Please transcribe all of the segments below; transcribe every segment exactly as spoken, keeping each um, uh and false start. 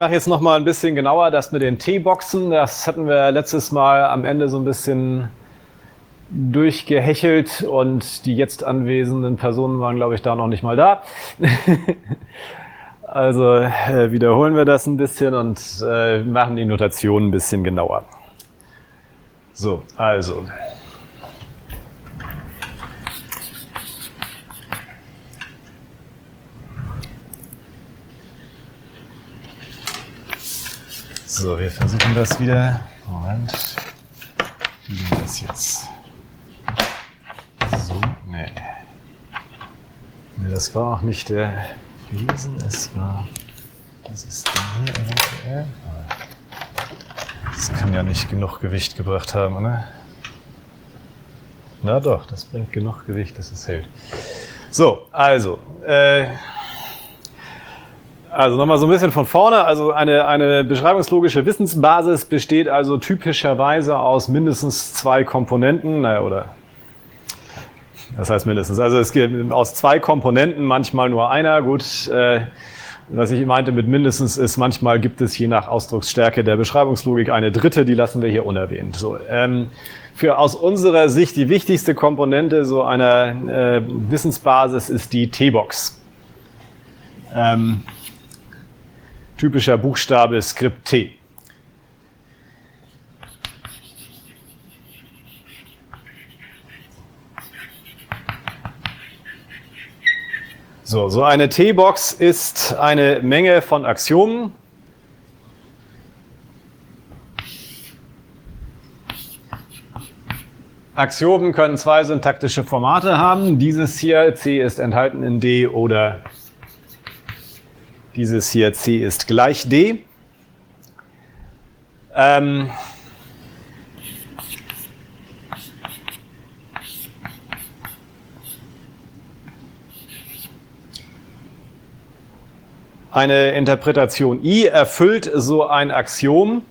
Ich mache jetzt noch mal ein bisschen genauer das mit den T-Boxen. Das hatten wir letztes Mal am Ende so ein bisschen durchgehechelt und die jetzt anwesenden Personen waren, glaube ich, da noch nicht mal da. Also äh, wiederholen wir das ein bisschen und äh, machen die Notation ein bisschen genauer. So, also. So, wir versuchen das wieder. Moment. Wie geht das jetzt? So, nee. Nee, das war auch nicht der Lesen, es war. Was ist denn hier eventuell? Das kann ja nicht genug Gewicht gebracht haben, oder? Na doch, das bringt genug Gewicht, dass es hält. So, also. Äh, Also nochmal so ein bisschen von vorne. Also eine, eine beschreibungslogische Wissensbasis besteht also typischerweise aus mindestens zwei Komponenten. Naja, oder das heißt mindestens. Also es gibt aus zwei Komponenten, manchmal nur einer. Gut, äh, was ich meinte mit mindestens ist, manchmal gibt es je nach Ausdrucksstärke der Beschreibungslogik eine dritte, die lassen wir hier unerwähnt. So, ähm, für aus unserer Sicht die wichtigste Komponente so einer äh, Wissensbasis ist die T-Box. Ähm, Typischer Buchstabe Skript T. So, so eine T-Box ist eine Menge von Axiomen. Axiomen können zwei syntaktische Formate haben. Dieses hier, C ist enthalten in D, oder dieses hier, C ist gleich D. Ähm, eine Interpretation I erfüllt so ein Axiom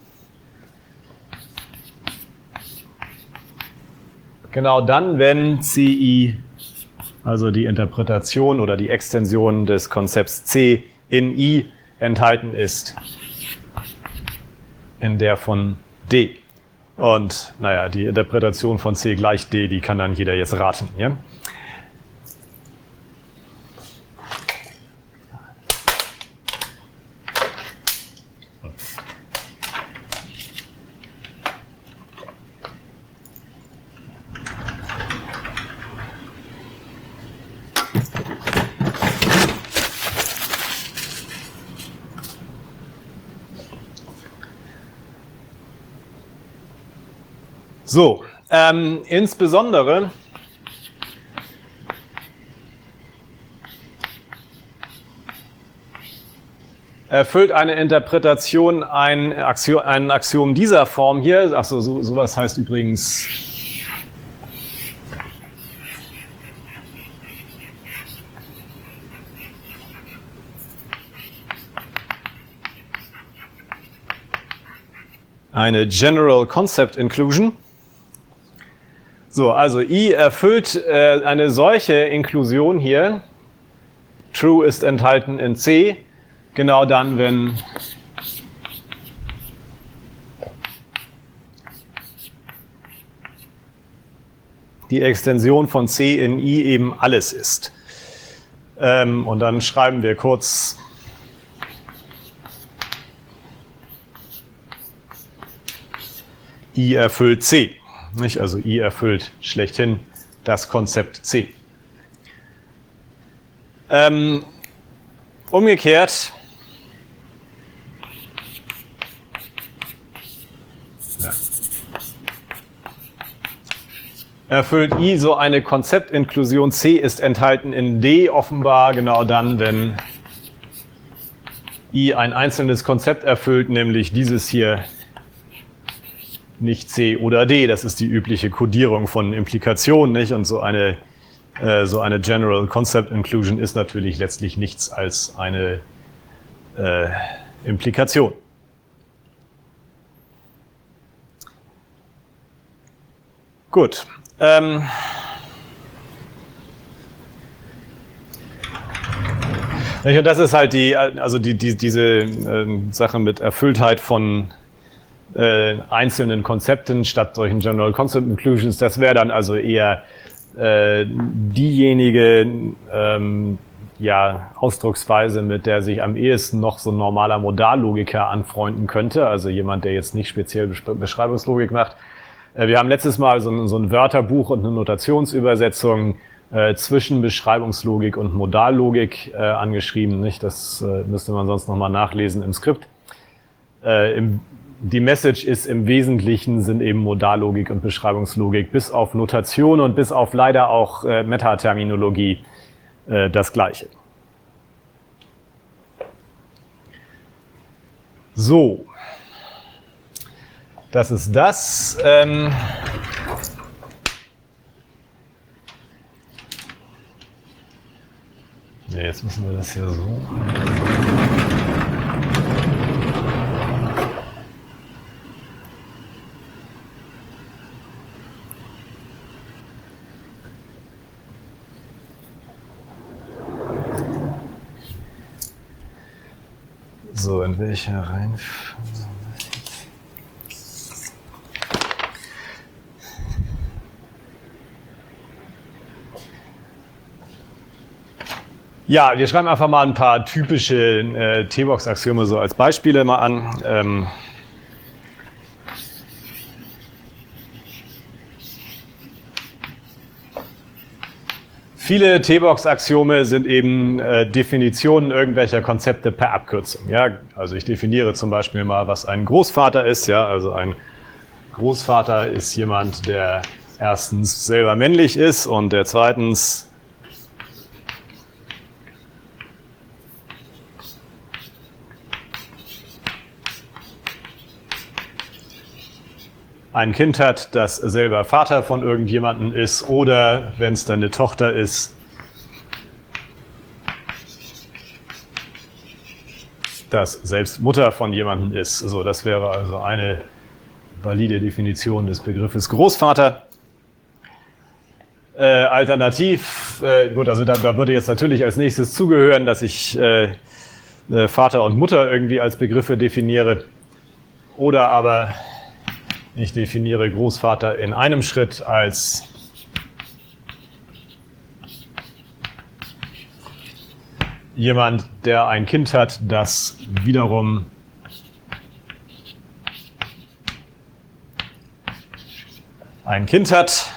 genau dann, wenn C I, also die Interpretation oder die Extension des Konzepts C, in I enthalten ist, in der von D. Und naja, die Interpretation von C gleich D, die kann dann jeder jetzt raten. Ja? So, ähm, insbesondere erfüllt eine Interpretation ein Axiom, ein Axiom dieser Form hier. Achso, so, sowas heißt übrigens eine General Concept Inclusion. So, also I erfüllt äh, eine solche Inklusion hier. True ist enthalten in C. Genau dann, wenn die Extension von C in I eben alles ist. Ähm, und dann schreiben wir kurz I erfüllt C. Nicht? Also I erfüllt schlechthin das Konzept C. Ähm, umgekehrt ja. erfüllt I so eine Konzeptinklusion. C ist enthalten in D, offenbar genau dann, wenn I ein einzelnes Konzept erfüllt, nämlich dieses hier, nicht C oder D. Das ist die übliche Kodierung von Implikationen, nicht? Und so eine, äh, so eine General Concept Inclusion ist natürlich letztlich nichts als eine äh, Implikation. Gut. Ähm, Und das ist halt die, also die, die, diese äh, Sache mit Erfülltheit von äh, einzelnen Konzepten statt solchen General Concept Inclusions. Das wäre dann also eher äh, diejenige ähm, ja, Ausdrucksweise, mit der sich am ehesten noch so ein normaler Modallogiker anfreunden könnte. Also jemand, der jetzt nicht speziell Beschreibungslogik macht. Äh, wir haben letztes Mal so ein, so ein Wörterbuch und eine Notationsübersetzung Äh, zwischen Beschreibungslogik und Modallogik äh, angeschrieben. Nicht? Das äh, müsste man sonst nochmal nachlesen im Skript. Äh, im, die Message ist im Wesentlichen sind eben Modallogik und Beschreibungslogik bis auf Notation und bis auf leider auch äh, Metaterminologie äh, das Gleiche. So, das ist das. Ähm Ja, jetzt müssen wir das hier so. So, in welcher Reihenfolge? Ja, wir schreiben einfach mal ein paar typische äh, T-Box-Axiome so als Beispiele mal an. Ähm Viele T-Box-Axiome sind eben äh, Definitionen irgendwelcher Konzepte per Abkürzung. Ja? Also ich definiere zum Beispiel mal, was ein Großvater ist. Ja? Also ein Großvater ist jemand, der erstens selber männlich ist und der zweitens ein Kind hat, das selber Vater von irgendjemandem ist oder, wenn es dann eine Tochter ist, das selbst Mutter von jemandem ist. So, das wäre also eine valide Definition des Begriffes Großvater. Äh, alternativ, äh, gut, also da, da würde jetzt natürlich als nächstes zugehören, dass ich äh, äh, Vater und Mutter irgendwie als Begriffe definiere. Oder aber ich definiere Großvater in einem Schritt als jemand, der ein Kind hat, das wiederum ein Kind hat.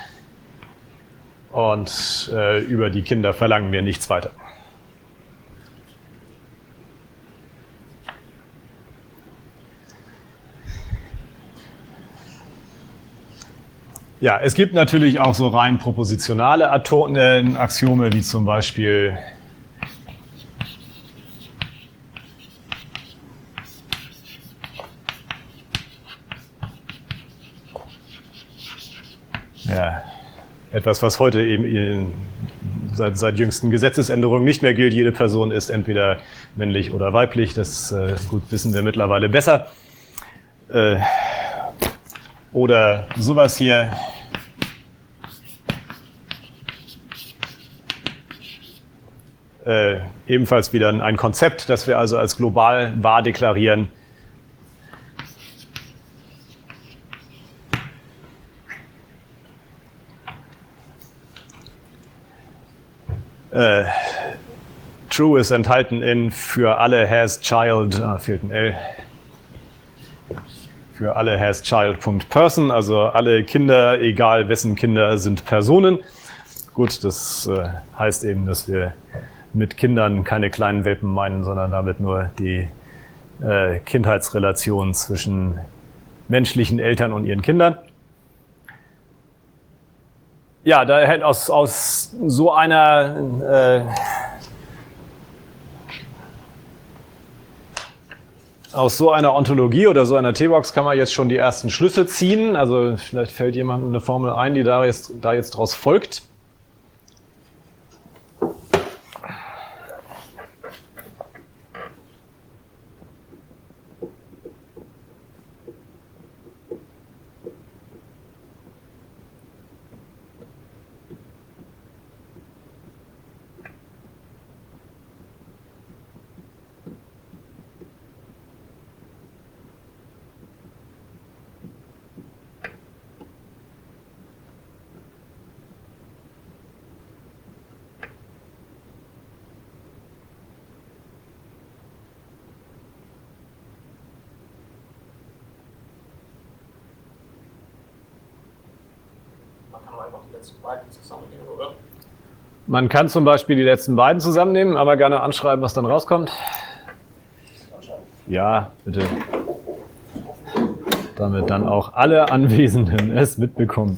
Und äh, über die Kinder verlangen wir nichts weiter. Ja, es gibt natürlich auch so rein propositionale Atom äh, Axiome, wie zum Beispiel ja, etwas, was heute eben in, seit, seit jüngsten Gesetzesänderungen nicht mehr gilt. Jede Person ist entweder männlich oder weiblich. Das äh, gut wissen wir mittlerweile besser. Äh, oder sowas hier. Äh, ebenfalls wieder ein Konzept, das wir also als global wahr deklarieren. Äh, true ist enthalten in für alle has child, ah, fehlt ein L, für alle has child.person, also alle Kinder, egal wessen Kinder, sind Personen. Gut, das äh, heißt eben, dass wir mit Kindern keine kleinen Welpen meinen, sondern damit nur die äh, Kindheitsrelation zwischen menschlichen Eltern und ihren Kindern. Ja, da hätte aus, aus so einer äh, aus so einer Ontologie oder so einer T-Box kann man jetzt schon die ersten Schlüsse ziehen. Also vielleicht fällt jemandem eine Formel ein, die da jetzt, da jetzt draus folgt. kann man einfach die letzten beiden zusammennehmen, oder? Man kann zum Beispiel die letzten beiden zusammennehmen, aber gerne anschreiben, was dann rauskommt. Ja, bitte. Damit dann auch alle Anwesenden es mitbekommen.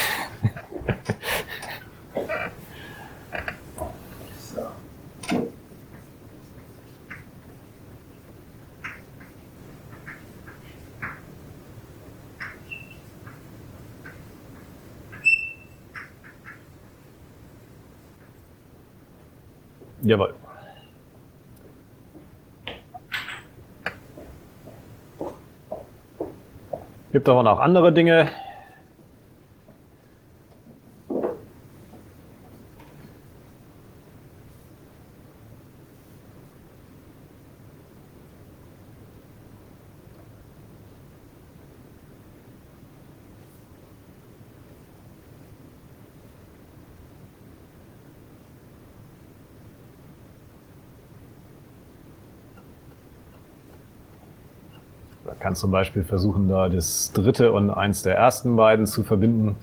Jawohl. Gibt aber noch andere Dinge. Man kann zum Beispiel versuchen, da das dritte und eins der ersten beiden zu verbinden.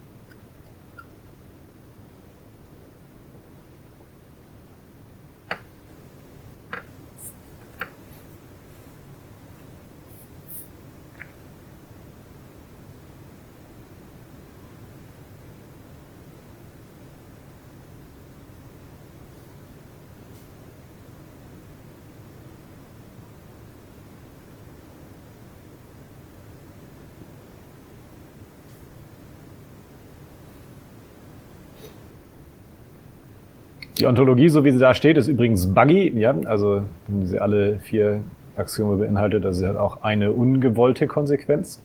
Die Ontologie, so wie sie da steht, ist übrigens buggy. Ja? Also wenn sie alle vier Axiome beinhaltet, also sie hat auch eine ungewollte Konsequenz.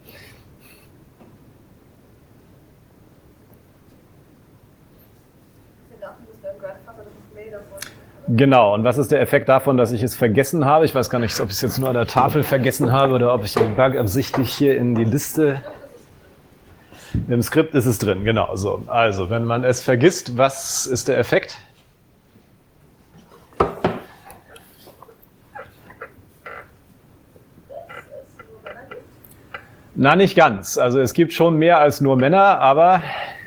Genau, und was ist der Effekt davon, dass ich es vergessen habe? Ich weiß gar nicht, ob ich es jetzt nur an der Tafel vergessen habe oder ob ich den Bug absichtlich hier in die Liste... Im Skript ist es drin, genau so. Also, wenn man es vergisst, was ist der Effekt? Na, nicht ganz. Also es gibt schon mehr als nur Männer, aber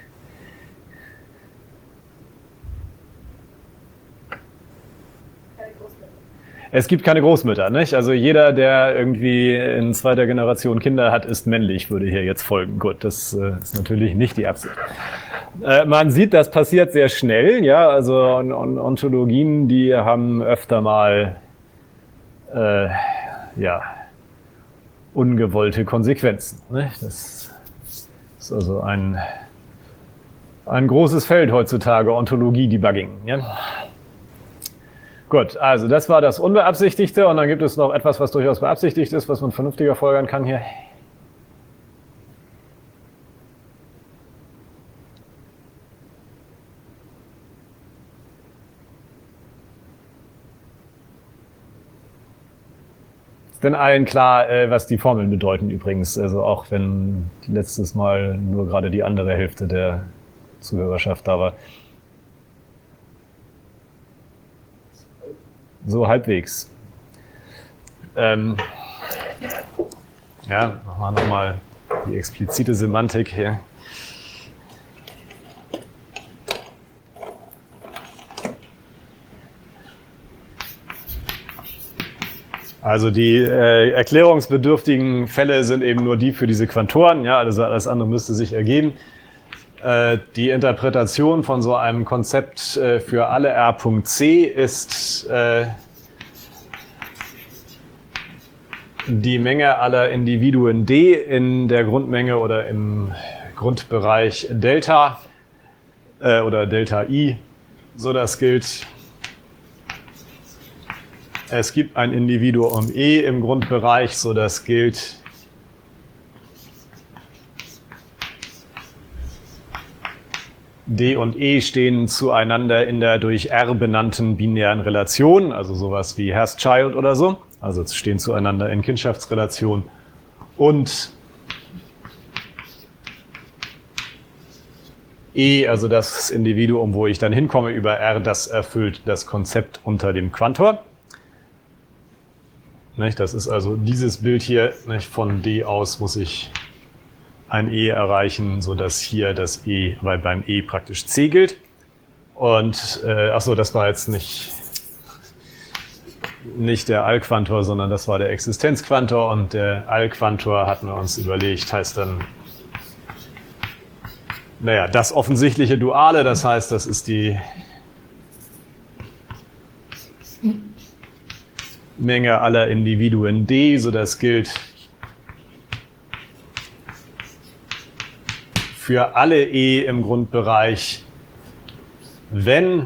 es gibt keine Großmütter, nicht? Also jeder, der irgendwie in zweiter Generation Kinder hat, ist männlich, würde hier jetzt folgen. Gut, das äh, ist natürlich nicht die Absicht. Äh, man sieht, das passiert sehr schnell, ja, also on on Ontologien, die haben öfter mal, äh, ja, ungewollte Konsequenzen. Ne? Das ist also ein, ein großes Feld heutzutage, Ontologie-Debugging. Ja? Gut, also das war das Unbeabsichtigte und dann gibt es noch etwas, was durchaus beabsichtigt ist, was man vernünftiger folgern kann hier. Denn allen klar, was die Formeln bedeuten übrigens. Also auch wenn letztes Mal nur gerade die andere Hälfte der Zuhörerschaft da war. So halbwegs. Ähm, ja, machen wir nochmal die explizite Semantik hier. Also die äh, erklärungsbedürftigen Fälle sind eben nur die für diese Quantoren, ja, also alles andere müsste sich ergeben. Äh, die Interpretation von so einem Konzept äh, für alle R.C ist äh, die Menge aller Individuen D in der Grundmenge oder im Grundbereich Delta äh, oder Delta I, so das gilt. Es gibt ein Individuum E im Grundbereich, so das gilt. D und E stehen zueinander in der durch R benannten binären Relation, also sowas wie Hash-Child oder so. Also stehen zueinander in Kindschaftsrelation. Und E, also das Individuum, wo ich dann hinkomme über R, das erfüllt das Konzept unter dem Quantor. Das ist also dieses Bild hier, von D aus muss ich ein E erreichen, sodass hier das E, weil beim E praktisch C gilt. Und, äh, achso, das war jetzt nicht, nicht der Allquantor, sondern das war der Existenzquantor. Und der Allquantor, hatten wir uns überlegt, heißt dann, naja, das offensichtliche Duale, das heißt, das ist die Menge aller Individuen D, so das gilt für alle E im Grundbereich, wenn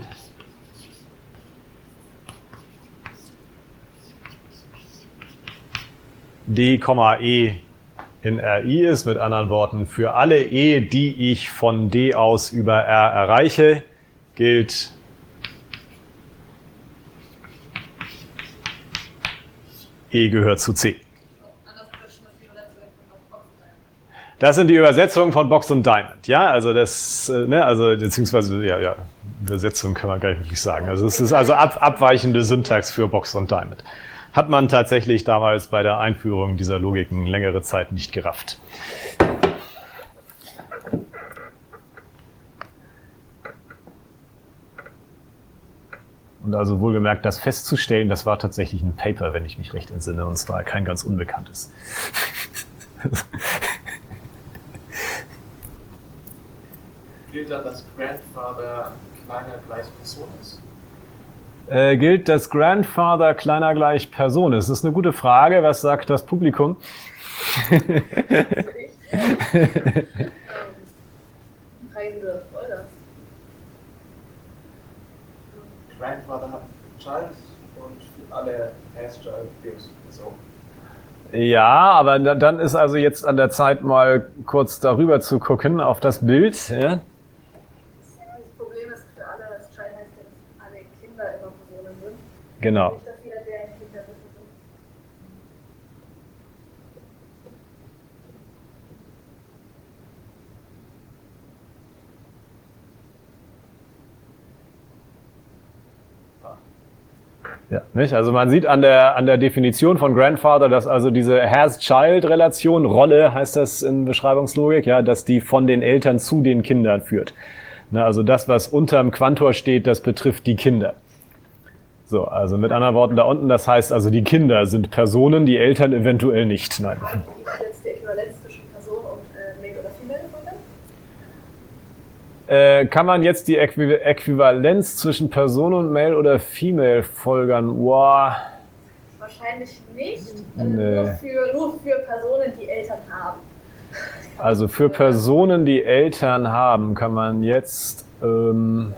D, E in R I ist, mit anderen Worten, für alle E, die ich von D aus über R erreiche, gilt E gehört zu C. Das sind die Übersetzungen von Box und Diamond. Ja, also das, ne, also beziehungsweise, ja, ja, Übersetzung kann man gar nicht wirklich sagen. Also es ist also ab, abweichende Syntax für Box und Diamond. Hat man tatsächlich damals bei der Einführung dieser Logiken längere Zeit nicht gerafft. Und also wohlgemerkt, das festzustellen, das war tatsächlich ein Paper, wenn ich mich recht entsinne, und zwar kein ganz unbekanntes. Gilt dann, dass Grandfather kleiner gleich Person ist? Äh, gilt, dass Grandfather kleiner gleich Person ist? Das ist eine gute Frage. Was sagt das Publikum? Grandfather hat Child und für alle has Child gilt so. Ja, aber dann ist also jetzt an der Zeit, mal kurz darüber zu gucken, auf das Bild. Ja? Das Problem ist für alle, dass Child heißt, dass alle Kinder immer Personen sind. Genau. Nicht, dass jeder, der ein Kind hat, ist. Ja, nicht? Also man sieht an der, an der Definition von Grandfather, dass also diese Has-Child-Relation, Rolle heißt das in Beschreibungslogik, ja, dass die von den Eltern zu den Kindern führt. Na, also das, was unterm Quantor steht, das betrifft die Kinder. So, also mit anderen Worten da unten, das heißt also die Kinder sind Personen, die Eltern eventuell nicht. Nein. Wie ist jetzt die Äquivalenz zwischen Person und äh, Male oder Female gefunden? Äh, kann man jetzt die Äqui Äquivalenz zwischen Person und Male oder Female folgern? Wow. Wahrscheinlich nicht. Äh, Nee. nur, für, nur für Personen, die Eltern haben. Also für Personen, die Eltern haben, kann man jetzt ähm,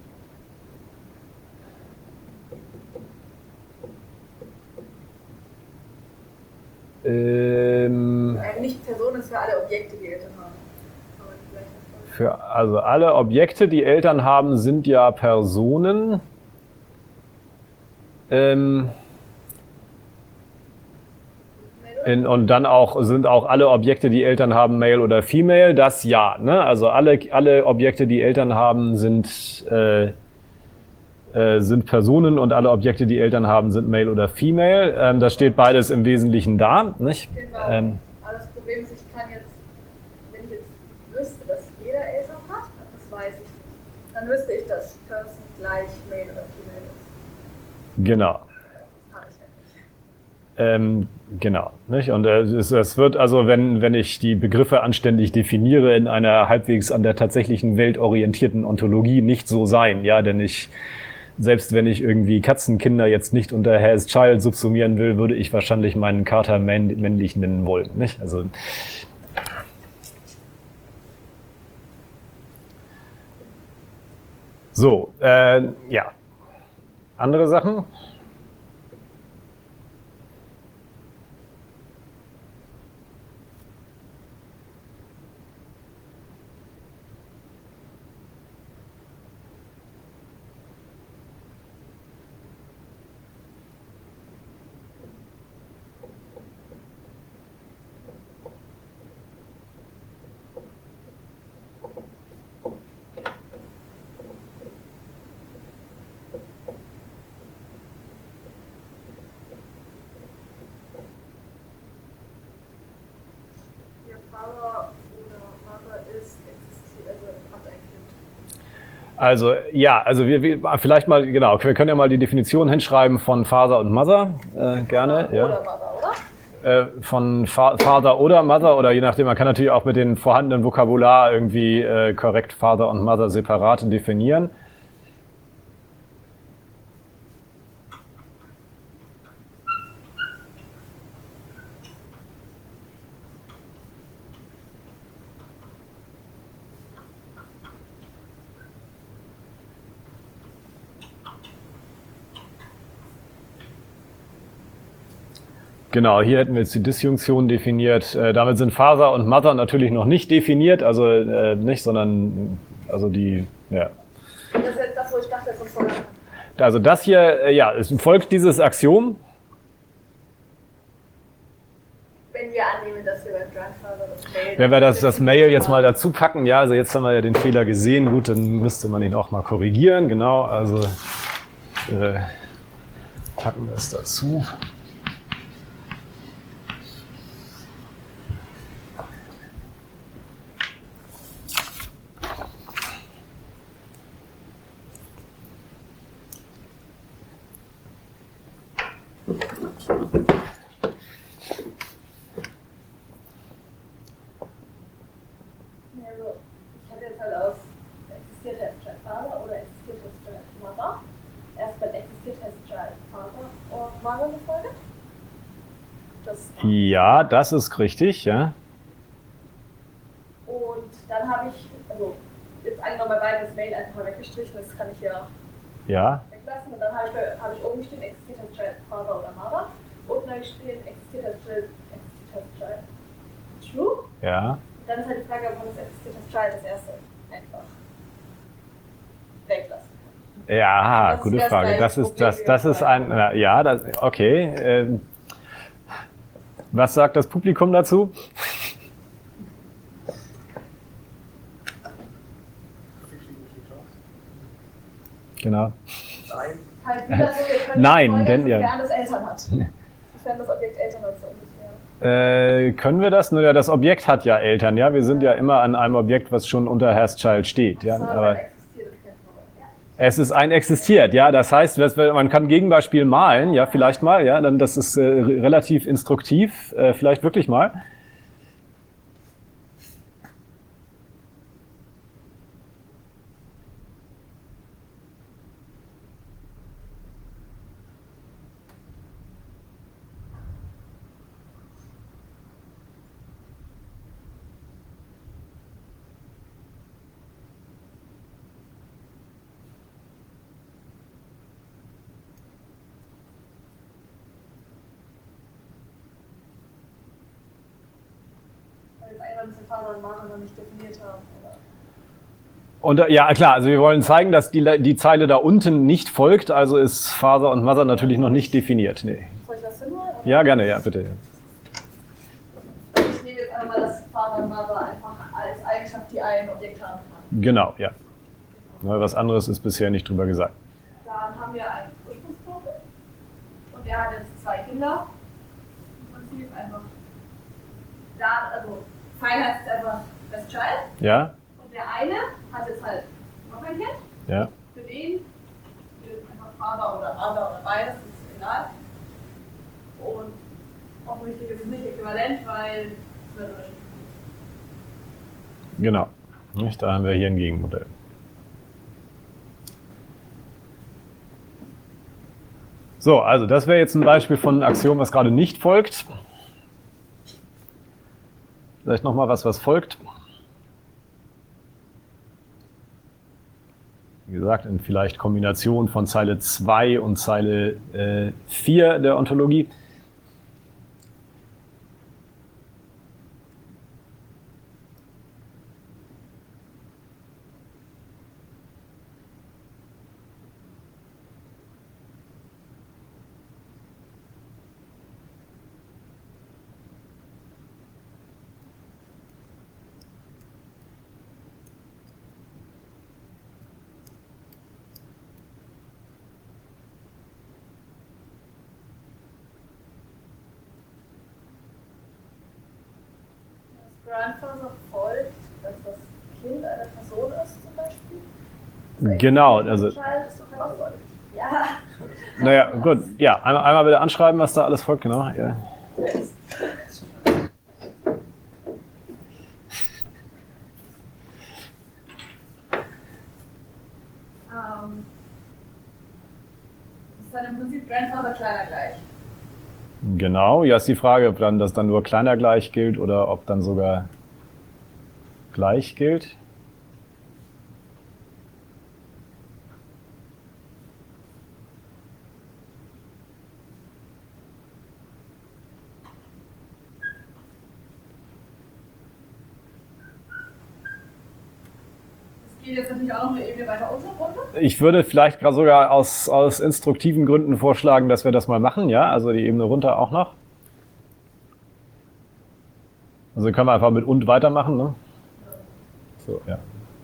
ähm, Äh, nicht Personen, ist für alle Objekte, die Eltern haben. Kann man vielleicht noch sagen. für also alle Objekte, die Eltern haben, sind ja Personen. Ähm, In, und dann auch sind auch alle Objekte, die Eltern haben, Male oder Female, das ja. Ne? Also alle, alle Objekte, die Eltern haben, sind, äh, äh, sind Personen und alle Objekte, die Eltern haben, sind Male oder Female. Ähm, das steht beides im Wesentlichen da. Nicht? Genau. Ähm, Aber das Problem ist, ich kann jetzt, wenn ich jetzt wüsste, dass jeder Eltern hat, das weiß ich nicht, dann wüsste ich, dass Person gleich Male oder Female ist. genau. Das habe ich ja nicht. Ähm, genau. Nicht? Und äh, es, es wird also, wenn, wenn ich die Begriffe anständig definiere, in einer halbwegs an der tatsächlichen Welt orientierten Ontologie nicht so sein. Ja, denn ich, selbst wenn ich irgendwie Katzenkinder jetzt nicht unter Has Child subsumieren will, würde ich wahrscheinlich meinen Kater männ männlich nennen wollen. Nicht? Also, so, äh, ja. Andere Sachen? Also ja, also wir, wir vielleicht mal, genau, wir können ja mal die Definition hinschreiben von Father und Mother, äh, gerne. Oder Ja. Mother, oder? Äh, von Fa Father oder Mother oder je nachdem, man kann natürlich auch mit dem vorhandenen Vokabular irgendwie äh, korrekt Father und Mother separat definieren. Genau, hier hätten wir jetzt die Disjunktion definiert. Äh, damit sind Father und Mother natürlich noch nicht definiert, also äh, nicht, sondern also die, ja. Das ist jetzt das, wo ich dachte, jetzt uns sogar. Also das hier, äh, ja, es folgt dieses Axiom. Wenn wir annehmen, dass wir beim Grandfather das Mail. Wenn wir das, das Mail jetzt mal dazu packen, ja, also jetzt haben wir ja den Fehler gesehen, gut, dann müsste man ihn auch mal korrigieren, genau, also äh, packen wir es dazu. Also, ich habe jetzt halt aus existiert als Child Father oder existiert als Child Mother. Erstmal existiert als Child Father und Mother eine Folge. Das Ja, das ist richtig, ja. Und dann habe ich, also jetzt angenommen bei beiden das Mail einfach mal weggestrichen, das kann ich ja Ja, weglassen. Und dann habe ich, habe ich oben stehen, existiert als Child Father oder Mother. Unten habe ich stehen, existiert als Child, existiert als Child True. ja. Dann ist halt die Frage, ob man das existiert als Child das erste einfach weglassen kann. Ja, Das gute ist das Frage. gleiche Das ist, Problem das, wie das beim ist ein, Zweiten. ja, das, okay. Ähm, was sagt das Publikum dazu? Genau. Nein. Halt wieder so, wir können Nein, folgern, denn ja. sofern das Eltern hat. Sofern das Objekt Eltern hat, so ungefähr. Äh, können wir das? Nur ja, das Objekt hat ja Eltern, ja. Wir sind ja immer an einem Objekt, was schon unter Hairstyle steht, ja. So, Aber dann existiert es kein Problem. Ja. es ist ein existiert, ja. Das heißt, das- man kann Gegenbeispiel malen, ja, vielleicht mal, ja. Dann das ist äh, relativ instruktiv, äh, vielleicht wirklich mal. Weil jetzt einmal diese Vater und Mama noch nicht definiert haben. Oder? Und äh, ja, klar, also wir wollen zeigen, dass die, die Zeile da unten nicht folgt, also ist Father und Mother natürlich noch nicht definiert. Nee. Soll ich das hinholen? oder? Ja, gerne, ja, bitte. Ich nehme jetzt einmal, dass Vater und Mother einfach als Eigenschaft die ein Objekt haben kann. Genau, ja. Na, was anderes ist bisher nicht drüber gesagt. Dann haben wir einen Ursprungsvogel und der hat jetzt zwei Kinder. Im Prinzip einfach da, also Pfeil heißt einfach Best Child. Ja, Und der eine hat jetzt halt noch ein Kind. ja. Für den gilt einfach Vater oder Mother oder beides, das ist egal. Und offensichtlich ist es nicht äquivalent, weil es wird unterschiedlich. Genau. Nicht? Da haben wir hier ein Gegenmodell. So, also das wäre jetzt ein Beispiel von einem Axiom, was gerade nicht folgt. Vielleicht nochmal was, was folgt. Wie gesagt, in vielleicht Kombination von Zeile zwei und Zeile äh, vier der Ontologie. Das Grandfather folgt, dass das Kind eine Person ist, zum Beispiel. Genau, also. Ja. Naja, gut. Ja, einmal, einmal bitte anschreiben, was da alles folgt, genau. Ja. Ähm, ist dann im Prinzip Grandfather kleiner gleich. Genau, ja, ist die Frage, ob dann das dann nur kleiner gleich gilt oder ob dann sogar gleich gilt. Geht jetzt natürlich auch noch eine Ebene weiter unten runter? Ich würde vielleicht gerade sogar aus, aus instruktiven Gründen vorschlagen, dass wir das mal machen, ja, also die Ebene runter auch noch. Also können wir einfach mit und weitermachen, ne? So, ja.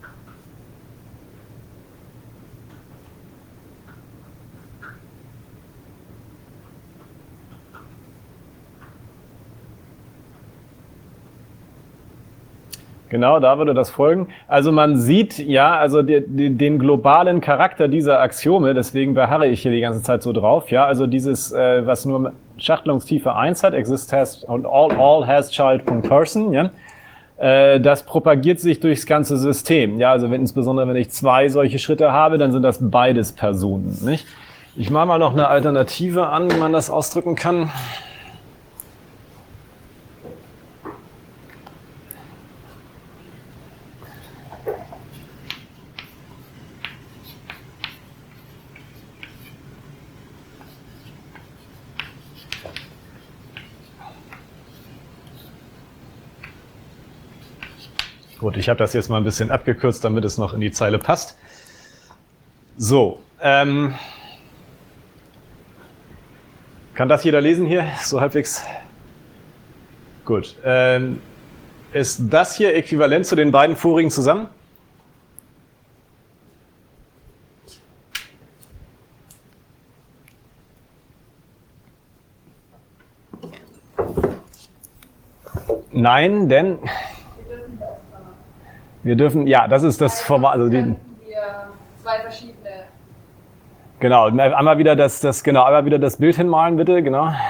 Genau, da würde das folgen. Also man sieht ja, also die, die, den globalen Charakter dieser Axiome, deswegen beharre ich hier die ganze Zeit so drauf, ja, also dieses, äh, was nur Schachtelungstiefe eins hat, exist has und all, all has child.person, ja, äh, das propagiert sich durchs ganze System, ja, also wenn, insbesondere wenn ich zwei solche Schritte habe, dann sind das beides Personen, nicht? Ich mache mal noch eine Alternative an, wie man das ausdrücken kann. Gut, ich habe das jetzt mal ein bisschen abgekürzt, damit es noch in die Zeile passt. So, ähm, kann das jeder lesen hier? So halbwegs? Gut. Ähm, ist das hier äquivalent zu den beiden vorigen zusammen? Nein, denn wir dürfen, ja, das ist das Format. Also die, wir zwei verschiedene. Genau, einmal wieder das, das, genau, einmal wieder das Bild hinmalen, bitte, genau. Ähm,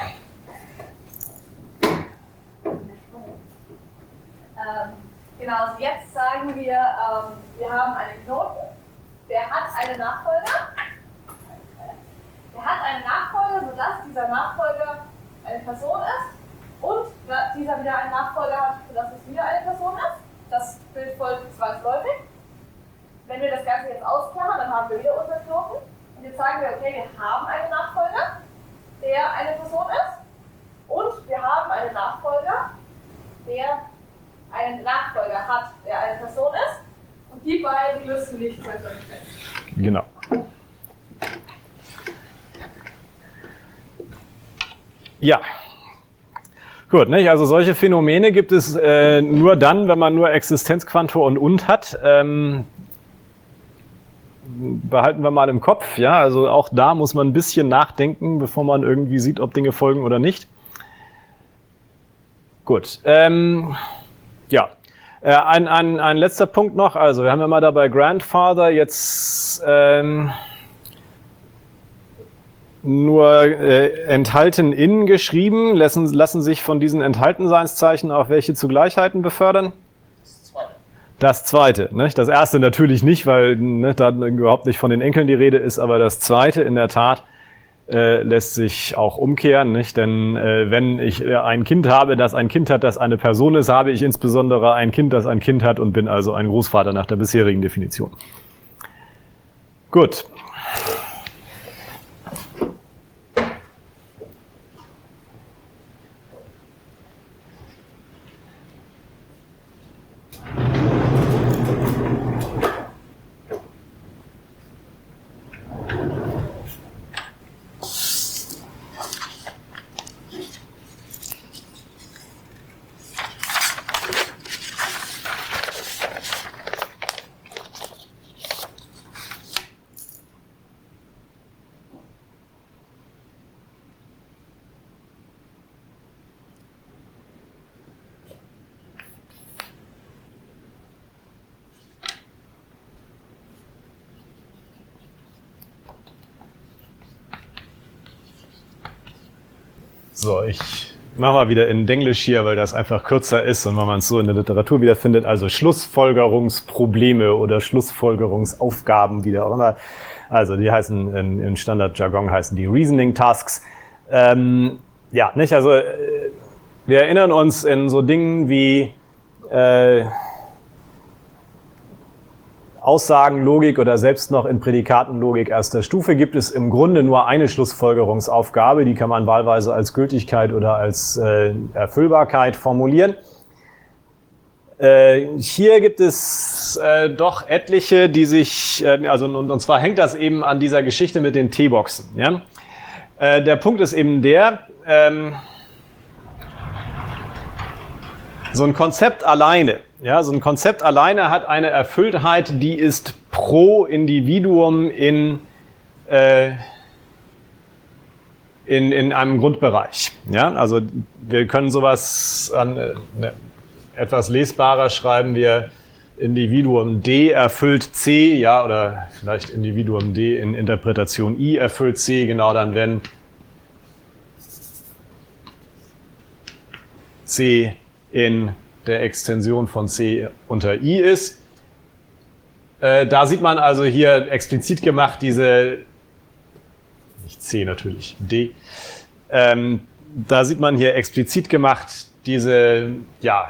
genau, also jetzt sagen wir, ähm, wir haben einen Knoten, der hat einen Nachfolger. Der hat einen Nachfolger, sodass dieser Nachfolger eine Person ist und dieser wieder einen Nachfolger hat, sodass es wieder eine Person ist. Das Bild folgt zwangsläufig. Wenn wir das Ganze jetzt ausklammern, dann haben wir wieder unseren Knoten. Und jetzt sagen wir, okay, wir haben einen Nachfolger, der eine Person ist. Und wir haben einen Nachfolger, der einen Nachfolger hat, der eine Person ist. Und die beiden müssen nicht zwangsläufig trennen. Genau. Ja. Gut, nicht? Also solche Phänomene gibt es äh, nur dann, wenn man nur Existenzquantor und und hat. Ähm, behalten wir mal im Kopf, ja, also auch da muss man ein bisschen nachdenken, bevor man irgendwie sieht, ob Dinge folgen oder nicht. Gut, ähm, ja, äh, ein, ein, ein letzter Punkt noch, also wir haben ja mal dabei Grandfather jetzt ähm, nur äh, enthalten in geschrieben, lassen, lassen sich von diesen Enthaltenseinszeichen auch welche zu Gleichheiten befördern? Das zweite, ne? Das erste natürlich nicht, weil ne, da überhaupt nicht von den Enkeln die Rede ist, aber das zweite in der Tat äh, lässt sich auch umkehren, nicht? Denn äh, wenn ich äh, ein Kind habe, das ein Kind hat, das eine Person ist, habe ich insbesondere ein Kind, das ein Kind hat und bin also ein Großvater nach der bisherigen Definition. Gut. So, ich mache mal wieder in Denglisch hier, weil das einfach kürzer ist und weil man es so in der Literatur wiederfindet. Also Schlussfolgerungsprobleme oder Schlussfolgerungsaufgaben, wie auch immer. Also die heißen, in, in Standardjargon heißen die Reasoning Tasks. Ähm, ja, nicht? Also äh, wir erinnern uns in so Dingen wie äh, Aussagenlogik oder selbst noch in Prädikatenlogik erster Stufe gibt es im Grunde nur eine Schlussfolgerungsaufgabe, die kann man wahlweise als Gültigkeit oder als äh, Erfüllbarkeit formulieren. Äh, hier gibt es äh, doch etliche, die sich, äh, also und, und zwar hängt das eben an dieser Geschichte mit den T-Boxen. Ja? Äh, der Punkt ist eben der, ähm, so ein Konzept alleine, ja, so ein Konzept alleine hat eine Erfülltheit, die ist pro Individuum in, äh, in, in einem Grundbereich. Ja? Also wir können sowas an äh, ne, etwas lesbarer schreiben wir Individuum D erfüllt C, ja, oder vielleicht Individuum D in Interpretation I erfüllt C, genau dann, wenn C in der Extension von C unter I ist. Äh, da sieht man also hier explizit gemacht diese, nicht C natürlich, D, ähm, da sieht man hier explizit gemacht diese, ja,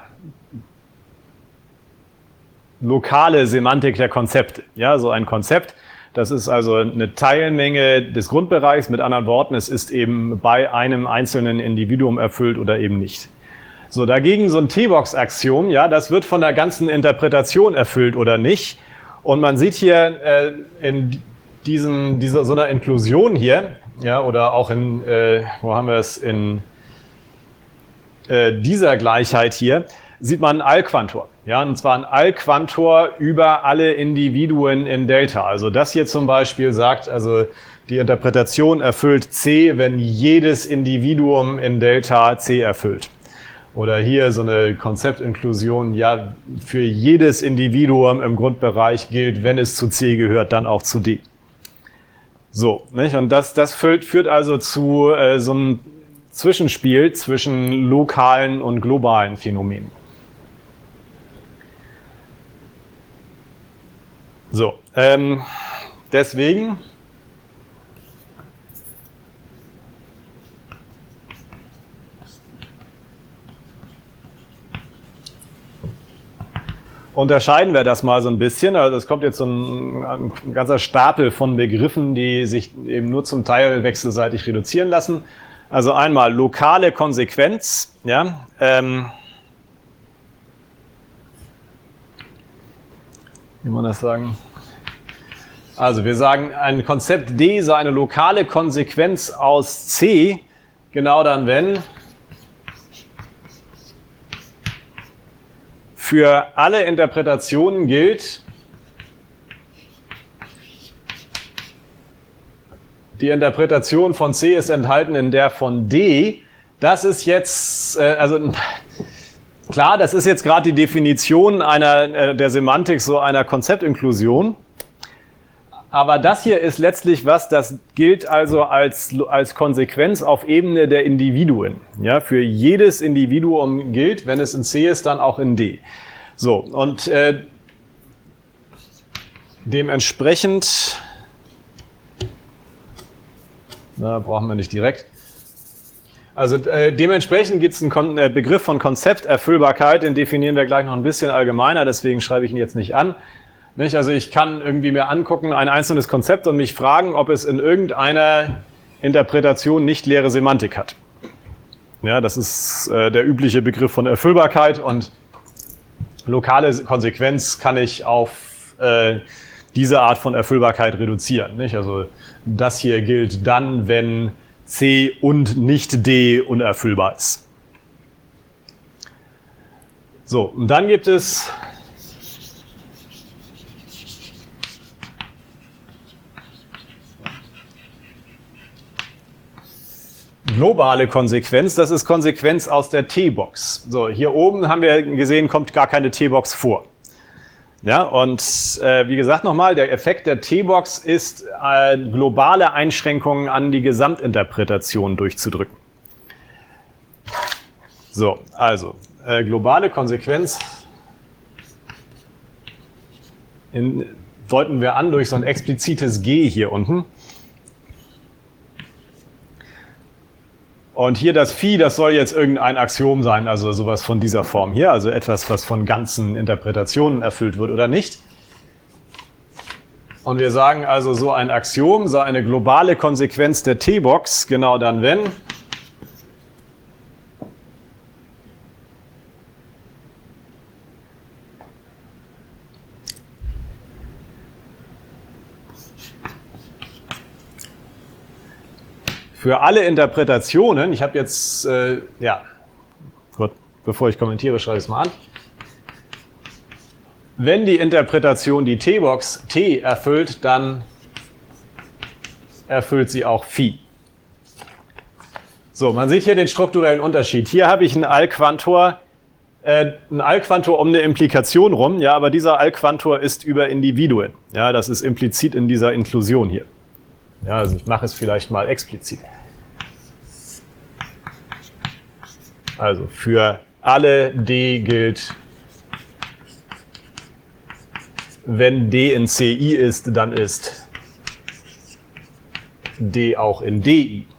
lokale Semantik der Konzepte. Ja, so ein Konzept, das ist also eine Teilmenge des Grundbereichs, mit anderen Worten, es ist eben bei einem einzelnen Individuum erfüllt oder eben nicht. So, dagegen so ein T-Box-Axiom, ja, das wird von der ganzen Interpretation erfüllt oder nicht. Und man sieht hier äh, in diesem, dieser, so einer Inklusion hier, ja, oder auch in, äh, wo haben wir es, in äh, dieser Gleichheit hier, sieht man einen Allquantor. Ja, und zwar ein Allquantor über alle Individuen in Delta. Also das hier zum Beispiel sagt, also die Interpretation erfüllt C, wenn jedes Individuum in Delta C erfüllt. Oder hier so eine Konzeptinklusion, ja, für jedes Individuum im Grundbereich gilt, wenn es zu C gehört, dann auch zu D. So, nicht? Und das, das führt, führt also zu äh, so einem Zwischenspiel zwischen lokalen und globalen Phänomenen. So, ähm, deswegen unterscheiden wir das mal so ein bisschen. Also es kommt jetzt so ein, ein ganzer Stapel von Begriffen, die sich eben nur zum Teil wechselseitig reduzieren lassen. Also einmal lokale Konsequenz, ja, ähm, wie man das sagen? Also wir sagen, ein Konzept D sei eine lokale Konsequenz aus C, genau dann, wenn für alle Interpretationen gilt, die Interpretation von C ist enthalten in der von D. Das ist jetzt, äh, also klar, das ist jetzt gerade die Definition einer, äh, der Semantik so einer Konzeptinklusion. Aber das hier ist letztlich was, das gilt also als, als Konsequenz auf Ebene der Individuen. Ja, für jedes Individuum gilt, wenn es in C ist, dann auch in D. So, und äh, dementsprechend, na, brauchen wir nicht direkt. Also äh, dementsprechend gibt es einen Kon äh, Begriff von Konzepterfüllbarkeit, den definieren wir gleich noch ein bisschen allgemeiner, deswegen schreibe ich ihn jetzt nicht an. Nicht? Also ich kann irgendwie mir angucken, ein einzelnes Konzept und mich fragen, ob es in irgendeiner Interpretation nicht leere Semantik hat. Ja, das ist äh, der übliche Begriff von Erfüllbarkeit und lokale Konsequenz kann ich auf äh, diese Art von Erfüllbarkeit reduzieren. Nicht? Also das hier gilt dann, wenn C und nicht D unerfüllbar ist. So, und dann gibt es globale Konsequenz, das ist Konsequenz aus der T-Box. So, hier oben haben wir gesehen, kommt gar keine T-Box vor. Ja, und äh, wie gesagt nochmal, der Effekt der T-Box ist, äh, globale Einschränkungen an die Gesamtinterpretation durchzudrücken. So, also äh, globale Konsequenz in, deuten wir an durch so ein explizites G hier unten. Und hier das Phi, das soll jetzt irgendein Axiom sein, also sowas von dieser Form hier, also etwas, was von ganzen Interpretationen erfüllt wird oder nicht. Und wir sagen also, so ein Axiom sei eine globale Konsequenz der T-Box, genau dann, wenn für alle Interpretationen, ich habe jetzt, äh, ja, gut, bevor ich kommentiere, schreibe ich es mal an. Wenn die Interpretation die T-Box T erfüllt, dann erfüllt sie auch Phi. So, man sieht hier den strukturellen Unterschied. Hier habe ich einen Allquantor, äh, einen Allquantor um eine Implikation rum, ja, aber dieser Allquantor ist über Individuen. Ja, das ist implizit in dieser Inklusion hier. Ja, also ich mache es vielleicht mal explizit. Also für alle D gilt, wenn D in C I ist, dann ist D auch in D I.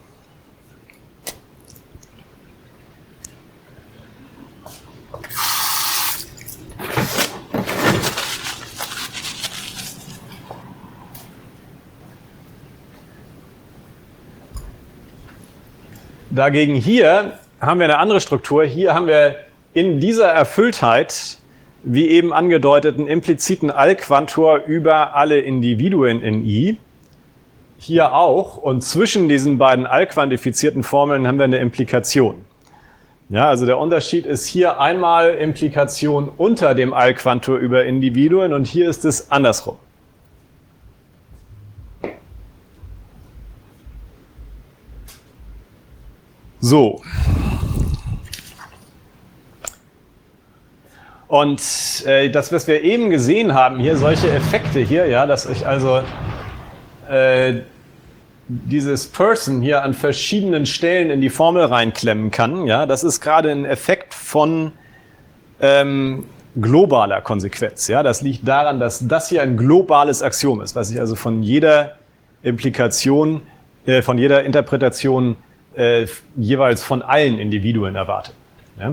Dagegen hier haben wir eine andere Struktur. Hier haben wir in dieser Erfülltheit, wie eben angedeutet, einen impliziten Allquantor über alle Individuen in I. Hier auch. Und zwischen diesen beiden allquantifizierten Formeln haben wir eine Implikation. Ja, also der Unterschied ist hier einmal Implikation unter dem Allquantor über Individuen und hier ist es andersrum. So. Und äh, das, was wir eben gesehen haben, hier solche Effekte hier, ja, dass ich also äh, dieses Person hier an verschiedenen Stellen in die Formel reinklemmen kann, ja, das ist gerade ein Effekt von ähm, globaler Konsequenz. Ja, das liegt daran, dass das hier ein globales Axiom ist, was ich also von jeder Implikation, äh, von jeder Interpretation äh, jeweils von allen Individuen erwarte. Ja?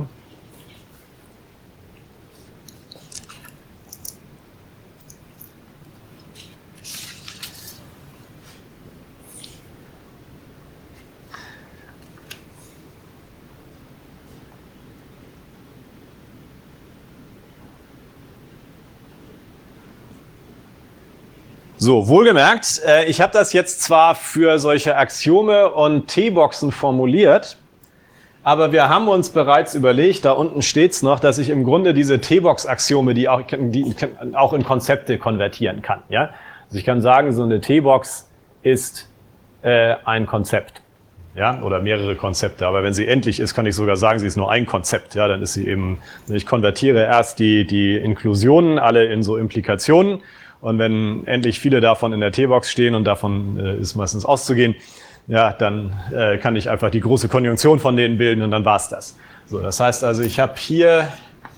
So, wohlgemerkt, äh, ich habe das jetzt zwar für solche Axiome und T-Boxen formuliert, aber wir haben uns bereits überlegt, da unten steht's noch, dass ich im Grunde diese T-Box-Axiome, die auch, die auch in Konzepte konvertieren kann. Ja? Also ich kann sagen, so eine T-Box ist äh, ein Konzept, ja, oder mehrere Konzepte. Aber wenn sie endlich ist, kann ich sogar sagen, sie ist nur ein Konzept. Ja, dann ist sie eben, ich konvertiere erst die, die Inklusionen alle in so Implikationen. Und wenn endlich viele davon in der T-Box stehen und davon äh, ist meistens auszugehen, ja, dann äh, kann ich einfach die große Konjunktion von denen bilden und dann war's das. So, das heißt also, ich habe hier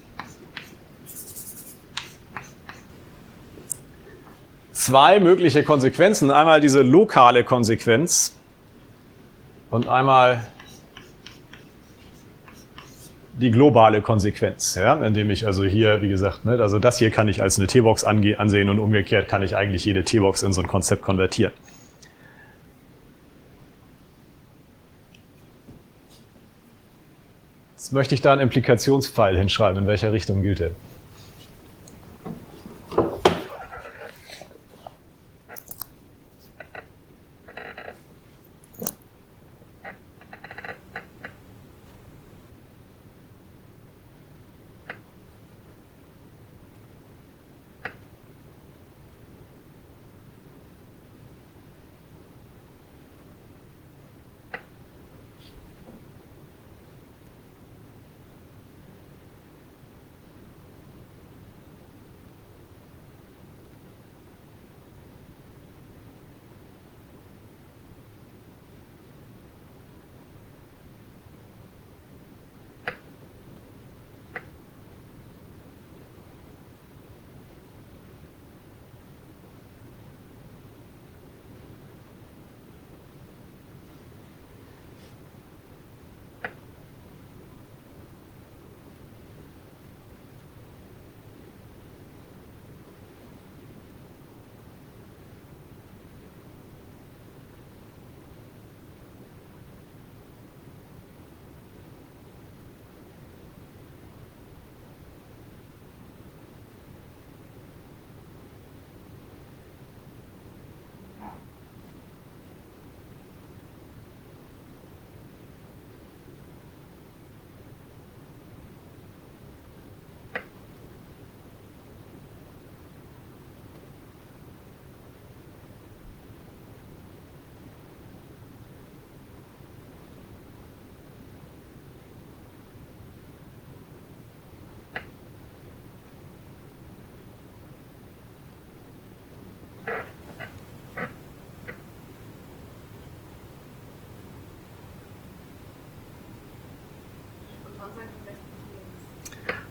zwei mögliche Konsequenzen. Einmal diese lokale Konsequenz und einmal die globale Konsequenz, ja, indem ich also hier, wie gesagt, ne, also das hier kann ich als eine T-Box ansehen und umgekehrt kann ich eigentlich jede T-Box in so ein Konzept konvertieren. Jetzt möchte ich da einen Implikationspfeil hinschreiben, in welcher Richtung gilt der?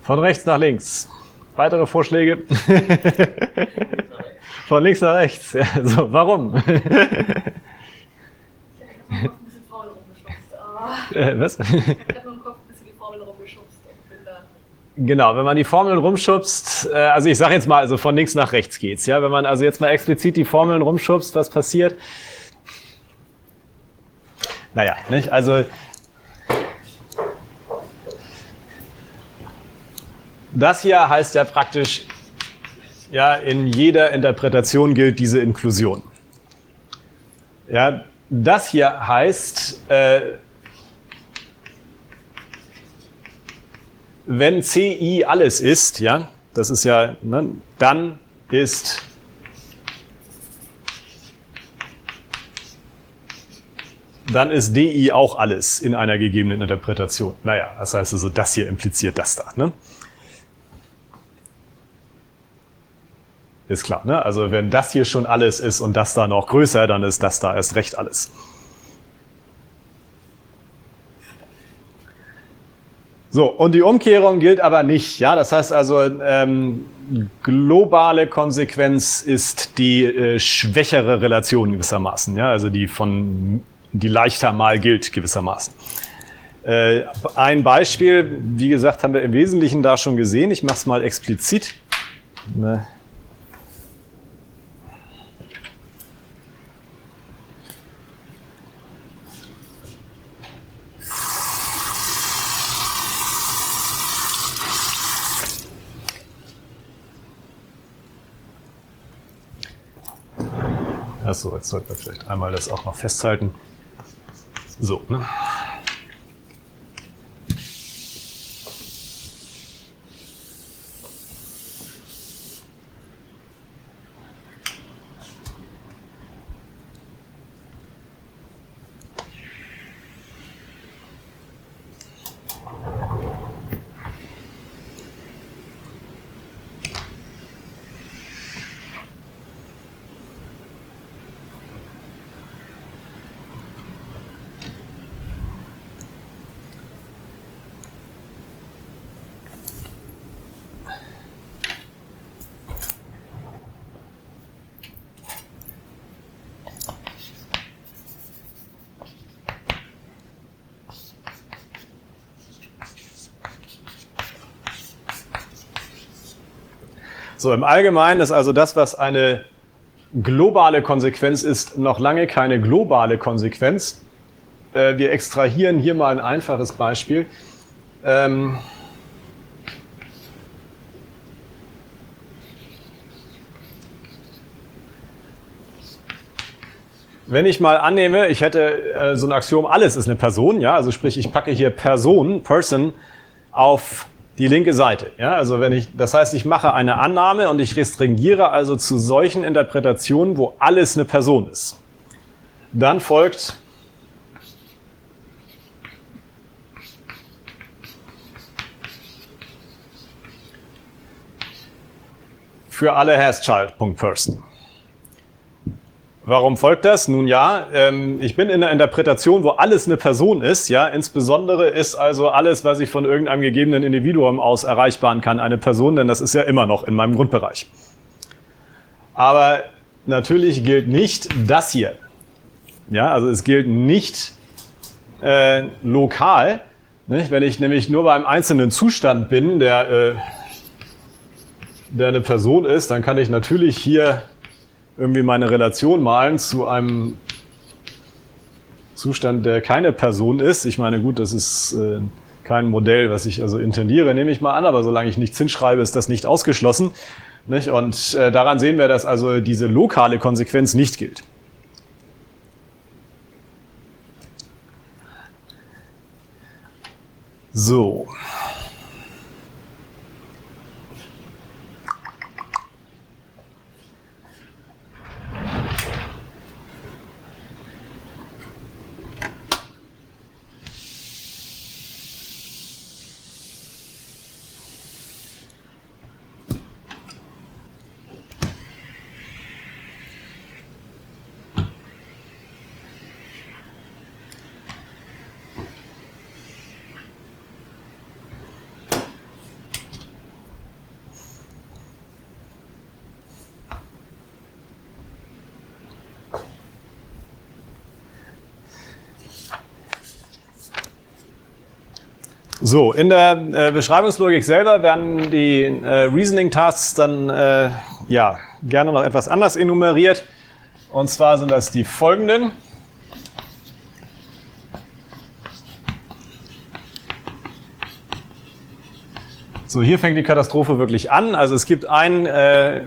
Von rechts nach links. Weitere Vorschläge? Von links nach rechts. Ja, so, warum? Ich habe noch ein bisschen faul rumgeschubst. Ah. Äh, was? Ich habe nur im Kopf ein bisschen die Formel rumgeschubst und bin da. Genau, wenn man die Formeln rumschubst, äh, also ich sage jetzt mal, also von links nach rechts geht's. Ja, wenn man also jetzt mal explizit die Formeln rumschubst, was passiert? Naja, nicht? Also das hier heißt ja praktisch, ja, in jeder Interpretation gilt diese Inklusion. Ja, das hier heißt, äh, wenn C I alles ist, ja, das ist ja, ne, dann ist dann ist D I auch alles in einer gegebenen Interpretation. Naja, das heißt also, das hier impliziert das da. Ne? Ist klar, ne? Also wenn das hier schon alles ist und das da noch größer, dann ist das da erst recht alles. So, und die Umkehrung gilt aber nicht. Ja? Das heißt also, ähm, globale Konsequenz ist die äh, schwächere Relation gewissermaßen, ja? Also die von die leichter mal gilt gewissermaßen. Äh, ein Beispiel, wie gesagt, haben wir im Wesentlichen da schon gesehen. Ich mache es mal explizit. Ne? Achso, jetzt sollten wir vielleicht einmal das auch noch festhalten. So, ne? So, im Allgemeinen ist also das, was eine globale Konsequenz ist, noch lange keine globale Konsequenz. Äh, wir extrahieren hier mal ein einfaches Beispiel. Ähm Wenn ich mal annehme, ich hätte äh, so ein Axiom, alles ist eine Person, ja, also sprich, ich packe hier Person, Person auf die linke Seite, ja, also wenn ich, das heißt, ich mache eine Annahme und ich restringiere also zu solchen Interpretationen, wo alles eine Person ist. Dann folgt für alle Has-Child.Person. Warum folgt das? Nun ja, ähm, ich bin in einer Interpretation, wo alles eine Person ist. Ja, insbesondere ist also alles, was ich von irgendeinem gegebenen Individuum aus erreichbaren kann, eine Person, denn das ist ja immer noch in meinem Grundbereich. Aber natürlich gilt nicht das hier. Ja, also es gilt nicht äh, lokal. Nicht? Wenn ich nämlich nur beim einzelnen Zustand bin, der, äh, der eine Person ist, dann kann ich natürlich hier irgendwie meine Relation malen zu einem Zustand, der keine Person ist. Ich meine, gut, das ist äh, kein Modell, was ich also intendiere, nehme ich mal an, aber solange ich nichts hinschreibe, ist das nicht ausgeschlossen. Nicht? Und äh, daran sehen wir, dass also diese lokale Konsequenz nicht gilt. So. So, in der äh, Beschreibungslogik selber werden die äh, Reasoning-Tasks dann äh, ja, gerne noch etwas anders enumeriert. Und zwar sind das die folgenden. So, hier fängt die Katastrophe wirklich an. Also es gibt ein äh,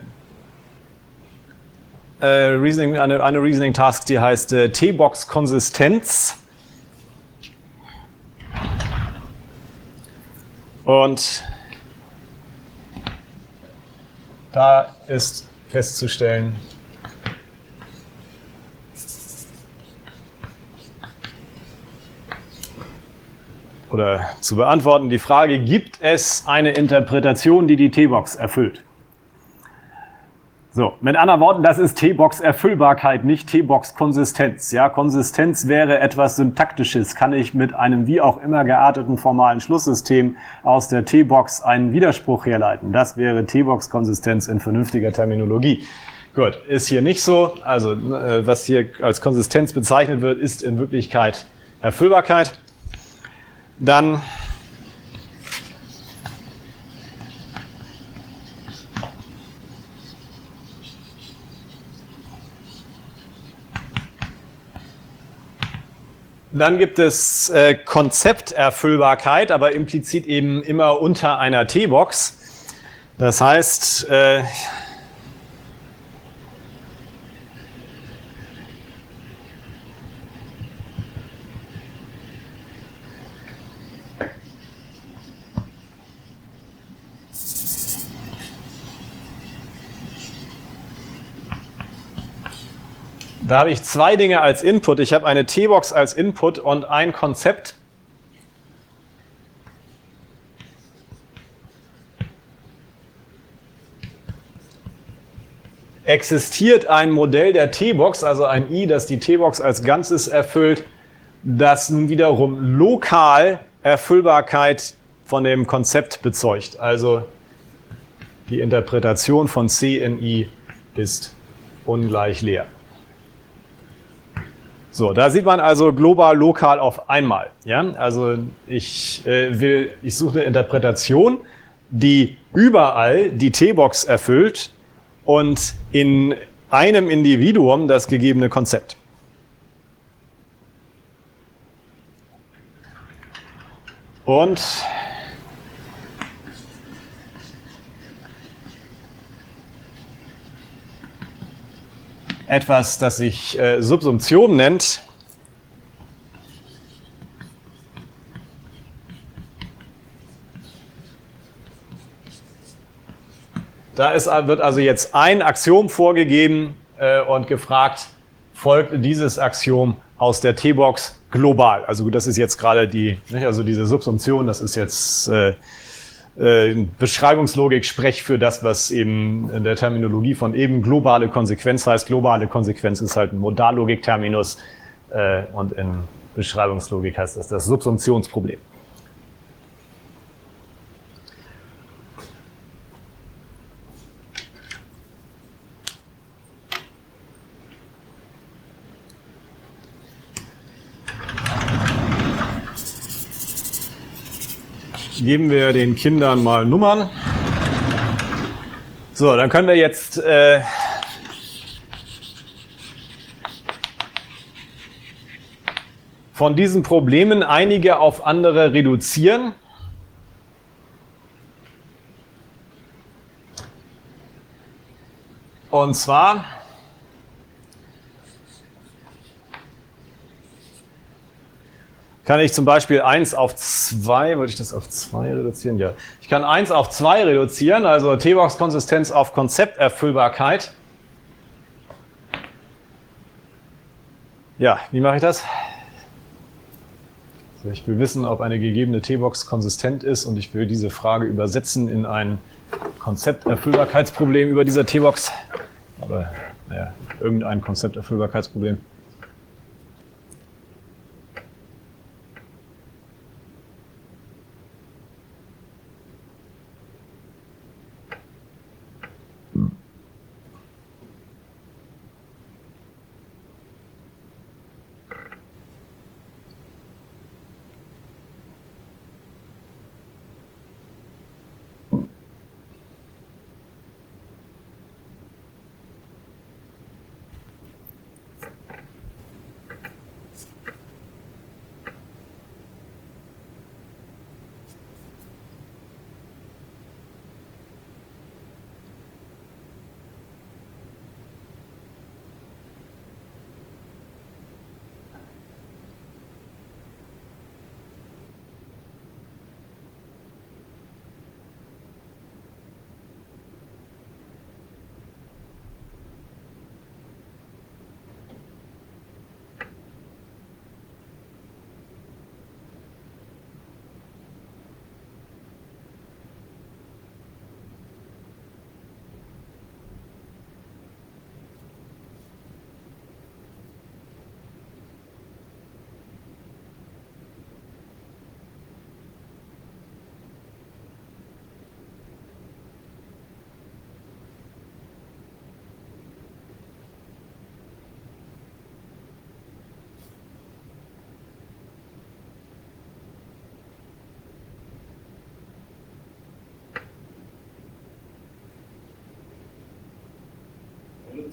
äh, Reasoning, eine, eine Reasoning-Task, die heißt äh, T-Box-Konsistenz. Und da ist festzustellen, oder zu beantworten die Frage, gibt es eine Interpretation, die die T-Box erfüllt? So, mit anderen Worten, das ist T-Box-Erfüllbarkeit, nicht T-Box-Konsistenz. Ja, Konsistenz wäre etwas Syntaktisches. Kann ich mit einem wie auch immer gearteten formalen Schlusssystem aus der T-Box einen Widerspruch herleiten? Das wäre T-Box-Konsistenz in vernünftiger Terminologie. Gut, ist hier nicht so. Also, äh, was hier als Konsistenz bezeichnet wird, ist in Wirklichkeit Erfüllbarkeit. Dann Dann gibt es äh, Konzepterfüllbarkeit, aber implizit eben immer unter einer T-Box. Das heißt, äh, da habe ich zwei Dinge als Input. Ich habe eine T-Box als Input und ein Konzept. Existiert ein Modell der T-Box, also ein I, das die T-Box als Ganzes erfüllt, das nun wiederum lokal Erfüllbarkeit von dem Konzept bezeugt. Also die Interpretation von C in I ist ungleich leer. So, da sieht man also global, lokal auf einmal. Ja? Also ich äh, will, ich suche eine Interpretation, die überall die T-Box erfüllt und in einem Individuum das gegebene Konzept. Und etwas, das sich äh, Subsumption nennt. Da ist, wird also jetzt ein Axiom vorgegeben äh, und gefragt, folgt dieses Axiom aus der T-Box global. Also gut, das ist jetzt gerade die, nicht, also diese Subsumption, das ist jetzt äh, äh, Beschreibungslogik, Sprech für das, was eben in der Terminologie von eben globale Konsequenz heißt. Globale Konsequenz ist halt ein Modallogik-Terminus äh, und in Beschreibungslogik heißt das das Subsumptionsproblem. Geben wir den Kindern mal Nummern. So, dann können wir jetzt äh, von diesen Problemen einige auf andere reduzieren. Und zwar kann ich zum Beispiel eins auf zwei, würde ich das auf zwei reduzieren? Ja. Ich kann eins auf zwei reduzieren, also T-Box-Konsistenz auf Konzepterfüllbarkeit. Ja, wie mache ich das? Also ich will wissen, ob eine gegebene T-Box konsistent ist und ich will diese Frage übersetzen in ein Konzepterfüllbarkeitsproblem über dieser T-Box. Aber naja, irgendein Konzepterfüllbarkeitsproblem.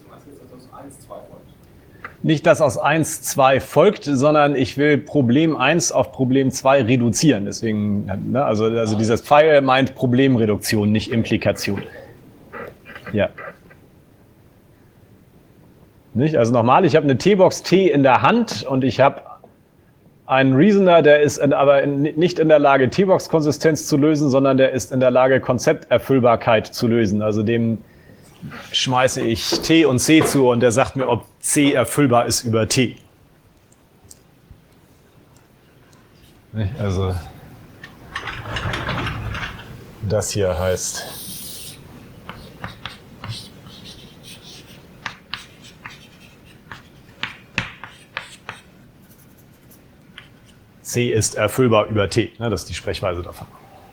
meinst jetzt, dass das eins, zwei folgt? Nicht, dass aus eins zwei folgt, sondern ich will Problem eins auf Problem zwei reduzieren. Deswegen, ne, also, also dieses Pfeil meint Problemreduktion, nicht Implikation. Ja. Nicht? Also nochmal, ich habe eine T-Box T in der Hand und ich habe einen Reasoner, der ist in, aber in, nicht in der Lage, T-Box-Konsistenz zu lösen, sondern der ist in der Lage, Konzepterfüllbarkeit zu lösen. Also dem schmeiße ich T und C zu und der sagt mir, ob C erfüllbar ist über T. Also das hier heißt C ist erfüllbar über T. Das ist die Sprechweise davon.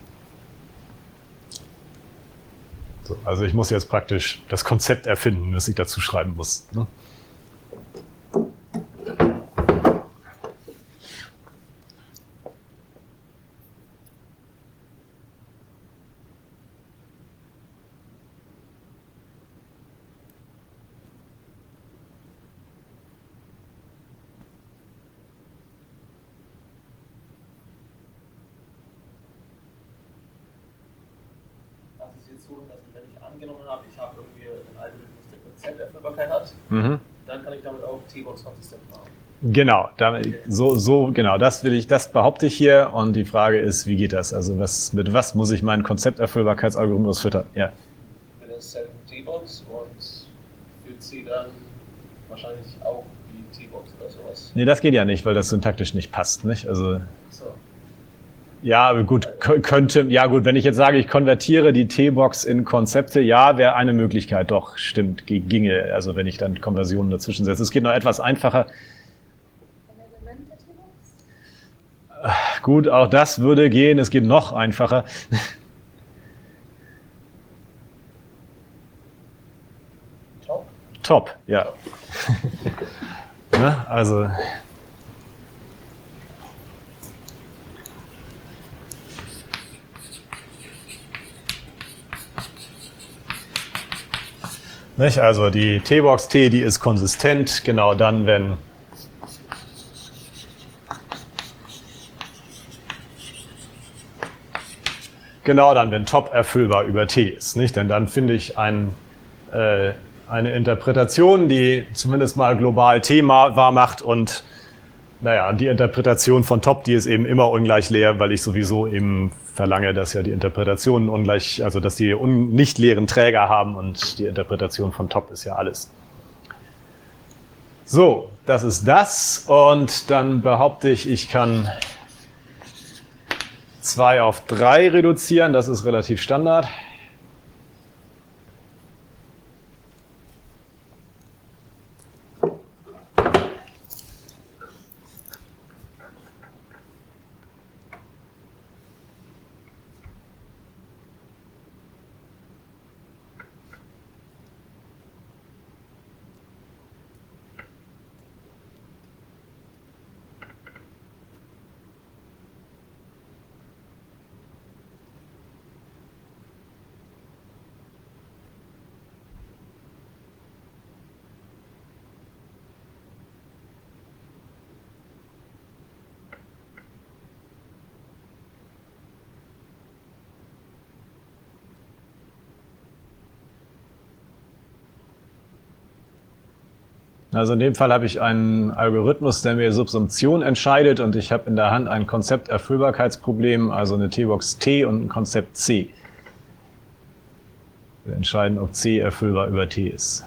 So, also ich muss jetzt praktisch das Konzept erfinden, das ich dazu schreiben muss. Ne? Ich habe irgendwie einen Algorithmus, der Konzepterfüllbarkeit hat, mhm. Dann kann ich damit auch T-Box konsistent machen. Genau, damit, okay. so, so, genau, das will ich, das behaupte ich hier und die Frage ist, wie geht das? Also was, mit was muss ich meinen Konzepterfüllbarkeitsalgorithmus füttern? Ja. Mit der Set T-Box und für C dann wahrscheinlich auch die T-Box oder sowas. Nee, das geht ja nicht, weil das syntaktisch nicht passt, nicht? Also. So. Ja, aber gut, könnte, ja gut, wenn ich jetzt sage, ich konvertiere die T-Box in Konzepte, ja, wäre eine Möglichkeit, doch, stimmt, ginge, also wenn ich dann Konversionen dazwischen setze. Es geht noch etwas einfacher. Gut, auch das würde gehen, es geht noch einfacher. Top? Top, ja. Ne, also... Nicht? Also die T-Box T, die ist konsistent, genau dann, wenn genau dann, wenn Top erfüllbar über T ist. Nicht? Denn dann finde ich ein, äh, eine Interpretation, die zumindest mal global T wahr macht und naja, die Interpretation von Top, die ist eben immer ungleich leer, weil ich sowieso eben verlange, dass ja die Interpretationen ungleich, also dass die un nicht leeren Träger haben und die Interpretation von Top ist ja alles. So, das ist das und dann behaupte ich, ich kann zwei auf drei reduzieren, das ist relativ Standard. Also in dem Fall habe ich einen Algorithmus, der mir Subsumption entscheidet und ich habe in der Hand ein Konzepterfüllbarkeitsproblem, also eine T-Box T und ein Konzept C. Wir entscheiden, ob C erfüllbar über T ist.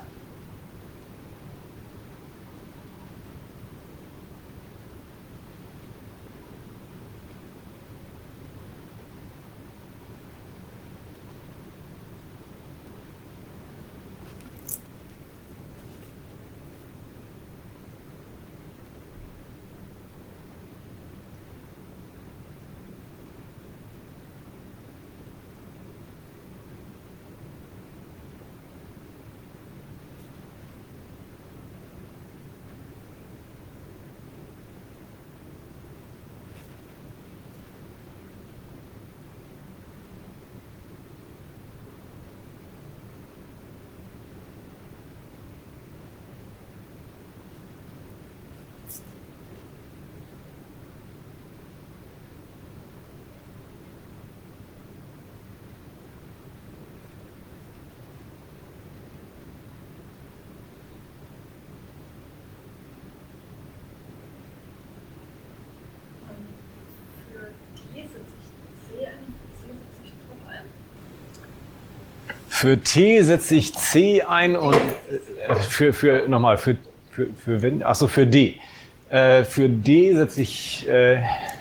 Für T setze ich C ein und äh, für, für nochmal, für, für, für wenn, achso, für D. Äh, für D setze ich, äh,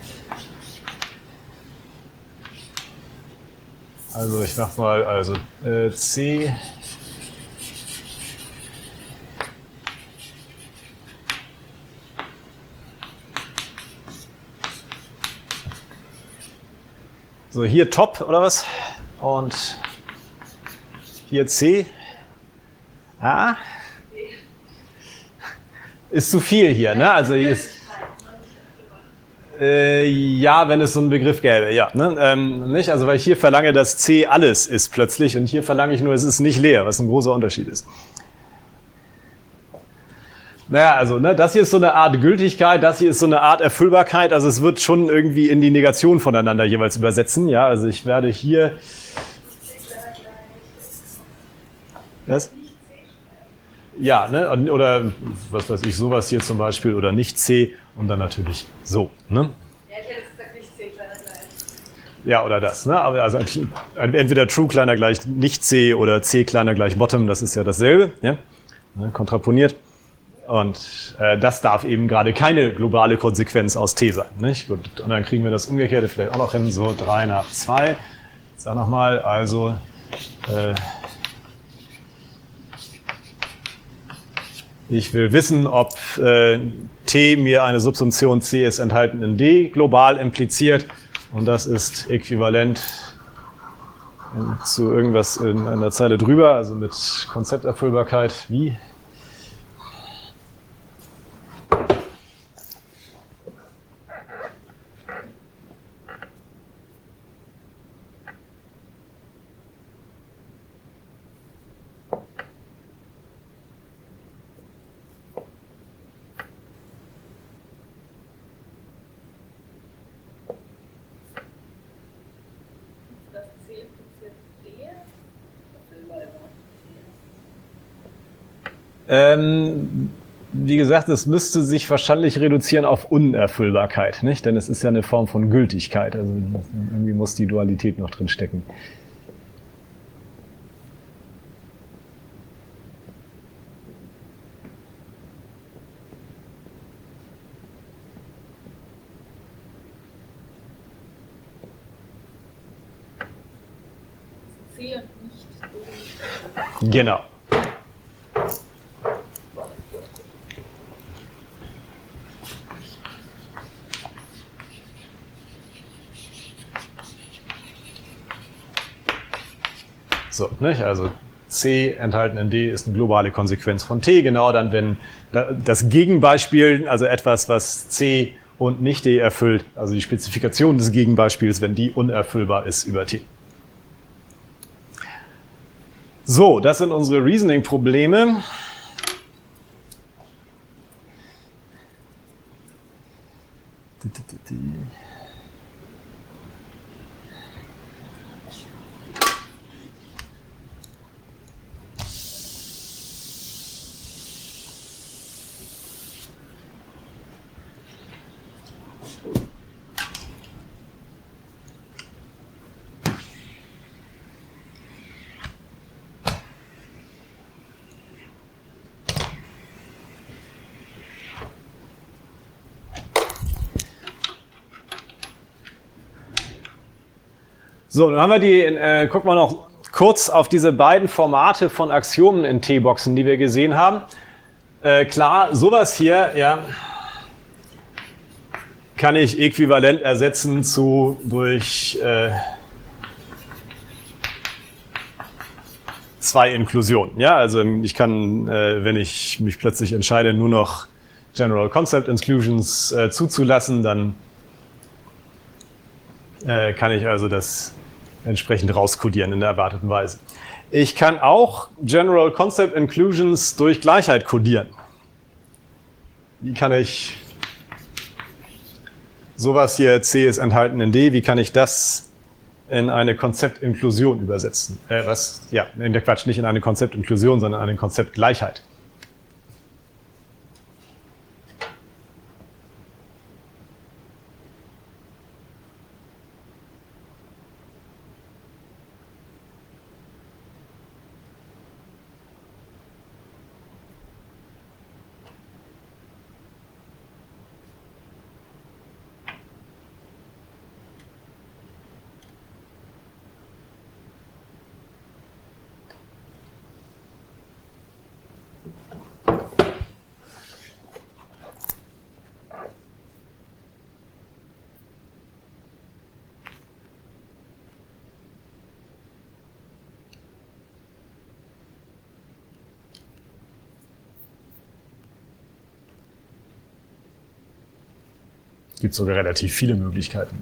also ich mach mal, also äh, C. So, hier Top oder was? Und hier C. Ah. Ist zu viel hier, ne? Also hier ist, äh, ja, wenn es so einen Begriff gäbe, ja. Ne? Ähm, nicht? Also weil ich hier verlange, dass C alles ist plötzlich und hier verlange ich nur, es ist nicht leer, was ein großer Unterschied ist. Naja, also ne, das hier ist so eine Art Gültigkeit, das hier ist so eine Art Erfüllbarkeit, also es wird schon irgendwie in die Negation voneinander jeweils übersetzen, ja, also ich werde hier... Was? Ja, ne, oder was weiß ich, sowas hier zum Beispiel, oder nicht C und dann natürlich so, ne? Ja, ich hätte jetzt gesagt, nicht C kleiner gleich. Ja, oder das, ne, aber also entweder True kleiner gleich nicht C oder C kleiner gleich Bottom, das ist ja dasselbe, ja, ne, kontraponiert. Und äh, das darf eben gerade keine globale Konsequenz aus T sein. Nicht? Gut, und dann kriegen wir das Umgekehrte vielleicht auch noch hin, so drei nach zwei. Sag nochmal, also äh, ich will wissen, ob äh, T mir eine Subsumption C ist enthalten in D global impliziert. Und das ist äquivalent in, zu irgendwas in einer Zeile drüber, also mit Konzepterfüllbarkeit wie. Das C impliziert D. Ähm, wie gesagt, es müsste sich wahrscheinlich reduzieren auf Unerfüllbarkeit, nicht? Denn es ist ja eine Form von Gültigkeit. Also irgendwie muss die Dualität noch drin stecken. C und nicht D. Genau. So, nicht? Also C enthalten in D ist eine globale Konsequenz von T. Genau dann, wenn das Gegenbeispiel, also etwas, was C und nicht D erfüllt, also die Spezifikation des Gegenbeispiels, wenn die unerfüllbar ist über T. So, das sind unsere Reasoning-Probleme. So, dann haben wir die, äh, gucken wir noch kurz auf diese beiden Formate von Axiomen in T-Boxen, die wir gesehen haben. Äh, klar, sowas hier, ja, kann ich äquivalent ersetzen zu durch äh, zwei Inklusionen. Ja, also ich kann, äh, wenn ich mich plötzlich entscheide, nur noch General Concept Inclusions äh, zuzulassen, dann äh, kann ich also das entsprechend rauskodieren in der erwarteten Weise. Ich kann auch General Concept Inclusions durch Gleichheit kodieren. Wie kann ich sowas hier, C ist enthalten in D, wie kann ich das in eine Konzeptinklusion übersetzen? Äh, was? Ja, in der Quatsch, nicht in eine Konzeptinklusion, sondern in eine Konzeptgleichheit. gibt sogar relativ viele Möglichkeiten.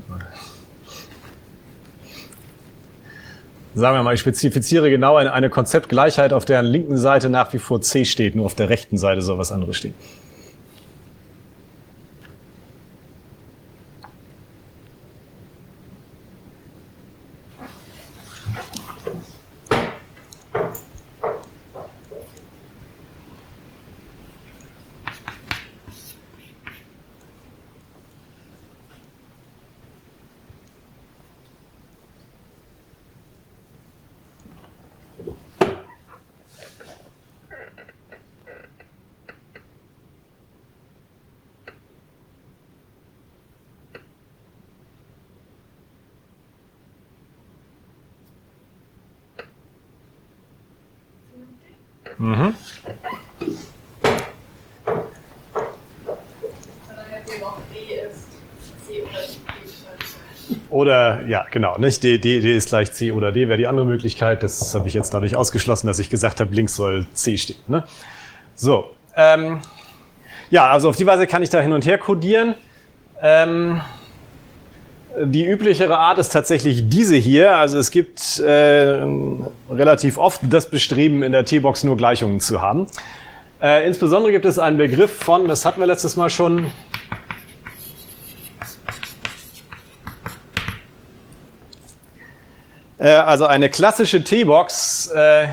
Sagen wir mal, ich spezifiziere genau eine, eine Konzeptgleichheit, auf deren linken Seite nach wie vor C steht, nur auf der rechten Seite soll was anderes stehen. Mhm. Oder, ja, genau, nicht? D, D, D ist gleich C oder D wäre die andere Möglichkeit. Das habe ich jetzt dadurch ausgeschlossen, dass ich gesagt habe, links soll C stehen. Ne? So, ähm, ja, also auf die Weise kann ich da hin und her codieren. Ähm, die üblichere Art ist tatsächlich diese hier. Also es gibt äh, relativ oft das Bestreben, in der T-Box nur Gleichungen zu haben. Äh, insbesondere gibt es einen Begriff von, das hatten wir letztes Mal schon, äh, also eine klassische T-Box äh,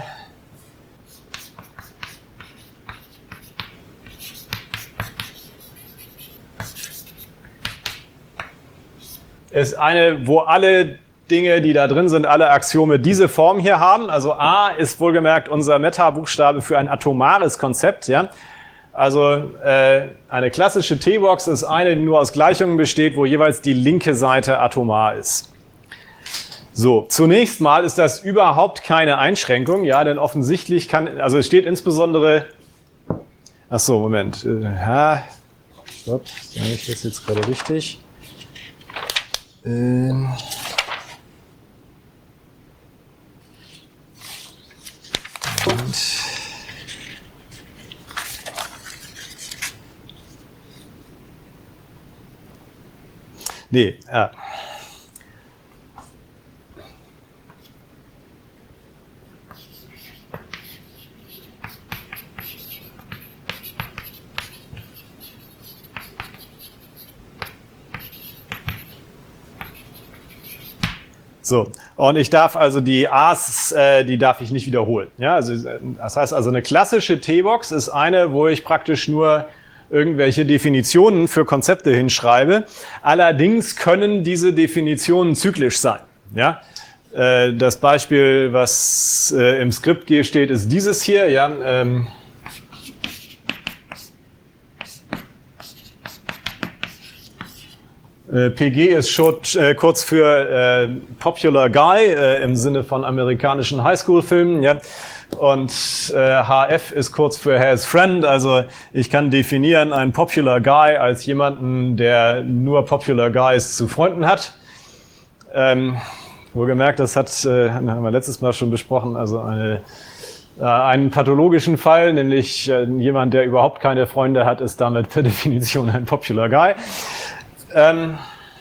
ist eine, wo alle Dinge, die da drin sind, alle Axiome diese Form hier haben. Also A ist wohlgemerkt unser Meta-Buchstabe für ein atomares Konzept. Ja? Also äh, eine klassische T-Box ist eine, die nur aus Gleichungen besteht, wo jeweils die linke Seite atomar ist. So, zunächst mal ist das überhaupt keine Einschränkung, ja, denn offensichtlich kann, also es steht insbesondere, ach so, Moment, äh, ha, stopp, sage ich das jetzt gerade richtig? Ähm. Und nee, ja. So, und ich darf also die A's, äh, die darf ich nicht wiederholen. Ja, also, das heißt also, eine klassische T-Box ist eine, wo ich praktisch nur irgendwelche Definitionen für Konzepte hinschreibe. Allerdings können diese Definitionen zyklisch sein. Ja, äh, das Beispiel, was äh, im Skript hier steht, ist dieses hier. Ja, ähm, P G ist short, äh, kurz für äh, Popular Guy äh, im Sinne von amerikanischen Highschool-Filmen. Ja? Und äh, H F ist kurz für Has Friend. Also ich kann definieren einen Popular Guy als jemanden, der nur Popular Guys zu Freunden hat. Ähm, wohlgemerkt, das hat, äh, haben wir letztes Mal schon besprochen, also eine, äh, einen pathologischen Fall, nämlich äh, jemand, der überhaupt keine Freunde hat, ist damit per Definition ein Popular Guy. Ähm,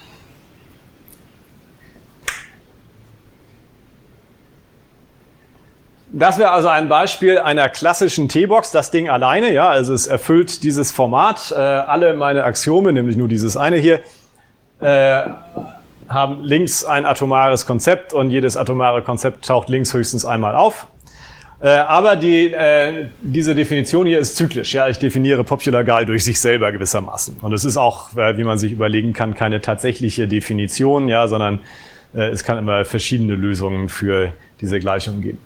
das wäre also ein Beispiel einer klassischen T-Box, das Ding alleine, ja, also es erfüllt dieses Format. Äh, alle meine Axiome, nämlich nur dieses eine hier, äh, haben links ein atomares Konzept und jedes atomare Konzept taucht links höchstens einmal auf. Äh, aber die, äh, diese Definition hier ist zyklisch. Ja, ich definiere Popular Guy durch sich selber gewissermaßen. Und es ist auch, äh, wie man sich überlegen kann, keine tatsächliche Definition, ja, sondern äh, es kann immer verschiedene Lösungen für diese Gleichung geben.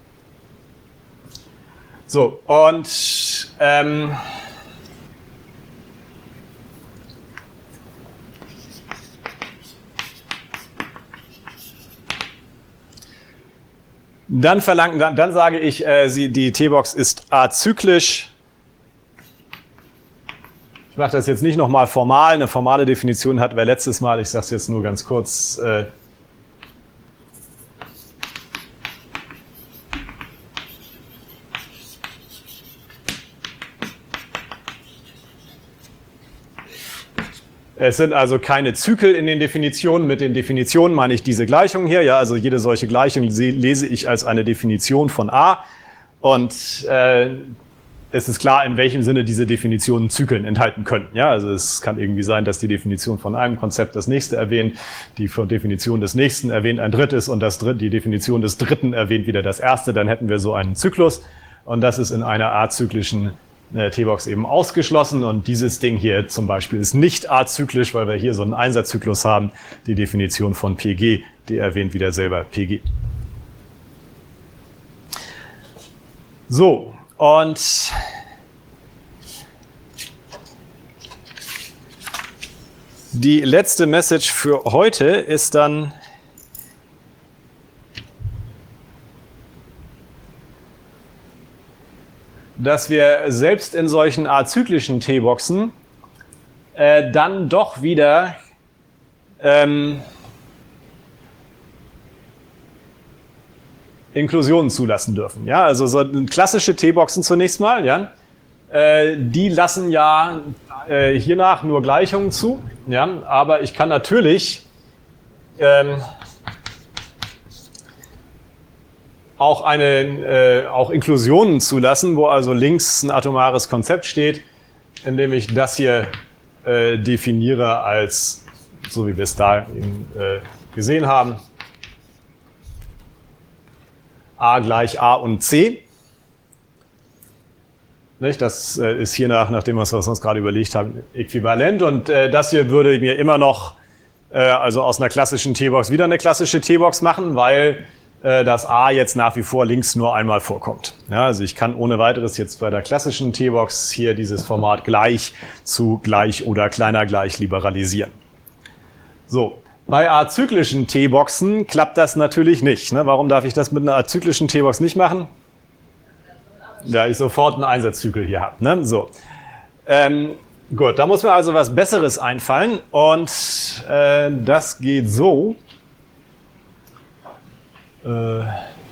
So, und ähm, Dann, verlangen, dann, dann sage ich, äh, sie, die T-Box ist azyklisch. Ich mache das jetzt nicht nochmal formal. Eine formale Definition hatten wir letztes Mal. Ich sage es jetzt nur ganz kurz. Äh, Es sind also keine Zykel in den Definitionen. Mit den Definitionen meine ich diese Gleichung hier. Ja, also jede solche Gleichung lese ich als eine Definition von A. Und äh, es ist klar, in welchem Sinne diese Definitionen Zyklen enthalten können. Ja, also es kann irgendwie sein, dass die Definition von einem Konzept das nächste erwähnt, die von Definition des nächsten erwähnt ein drittes und das dritte, die Definition des dritten erwähnt wieder das erste. Dann hätten wir so einen Zyklus. Und das ist in einer azyklischen äh, T-Box eben ausgeschlossen. Und dieses Ding hier zum Beispiel ist nicht azyklisch, weil wir hier so einen Einserzyklus haben. Die Definition von P G, die erwähnt wieder selber P G. So, und die letzte Message für heute ist dann, dass wir selbst in solchen azyklischen T-Boxen äh, dann doch wieder ähm, Inklusionen zulassen dürfen. Ja, also so klassische T-Boxen zunächst mal, ja, äh, die lassen ja äh, hiernach nur Gleichungen zu, ja, aber ich kann natürlich ähm, auch eine äh, auch Inklusionen zulassen, wo also links ein atomares Konzept steht, indem ich das hier äh, definiere als, so wie wir es da eben, äh, gesehen haben, A gleich A und C. Nicht? Das äh, ist hiernach, nachdem wir es uns gerade überlegt haben, äquivalent. Und äh, das hier würde mir immer noch äh, also aus einer klassischen T-Box wieder eine klassische T-Box machen, weil äh, das A jetzt nach wie vor links nur einmal vorkommt. Ja, also ich kann ohne weiteres jetzt bei der klassischen T-Box hier dieses Format gleich zu gleich oder kleiner gleich liberalisieren. So. Bei azyklischen T-Boxen klappt das natürlich nicht. Ne? Warum darf ich das mit einer azyklischen T-Box nicht machen? Ja, ich sofort einen Einserzykel hier habe. Ne? So. Ähm, gut, da muss mir also was Besseres einfallen. Und äh, das geht so. Äh,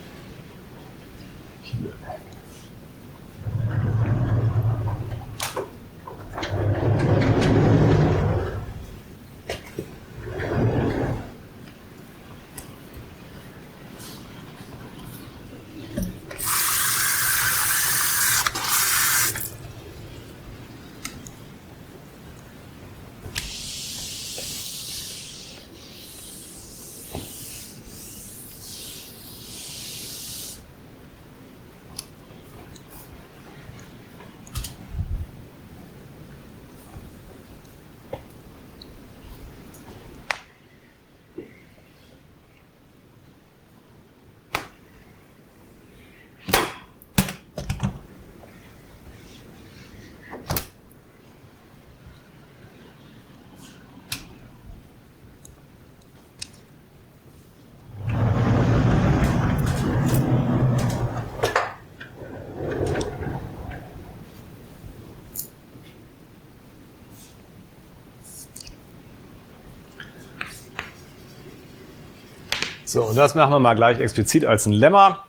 So, und das machen wir mal gleich explizit als ein Lemma.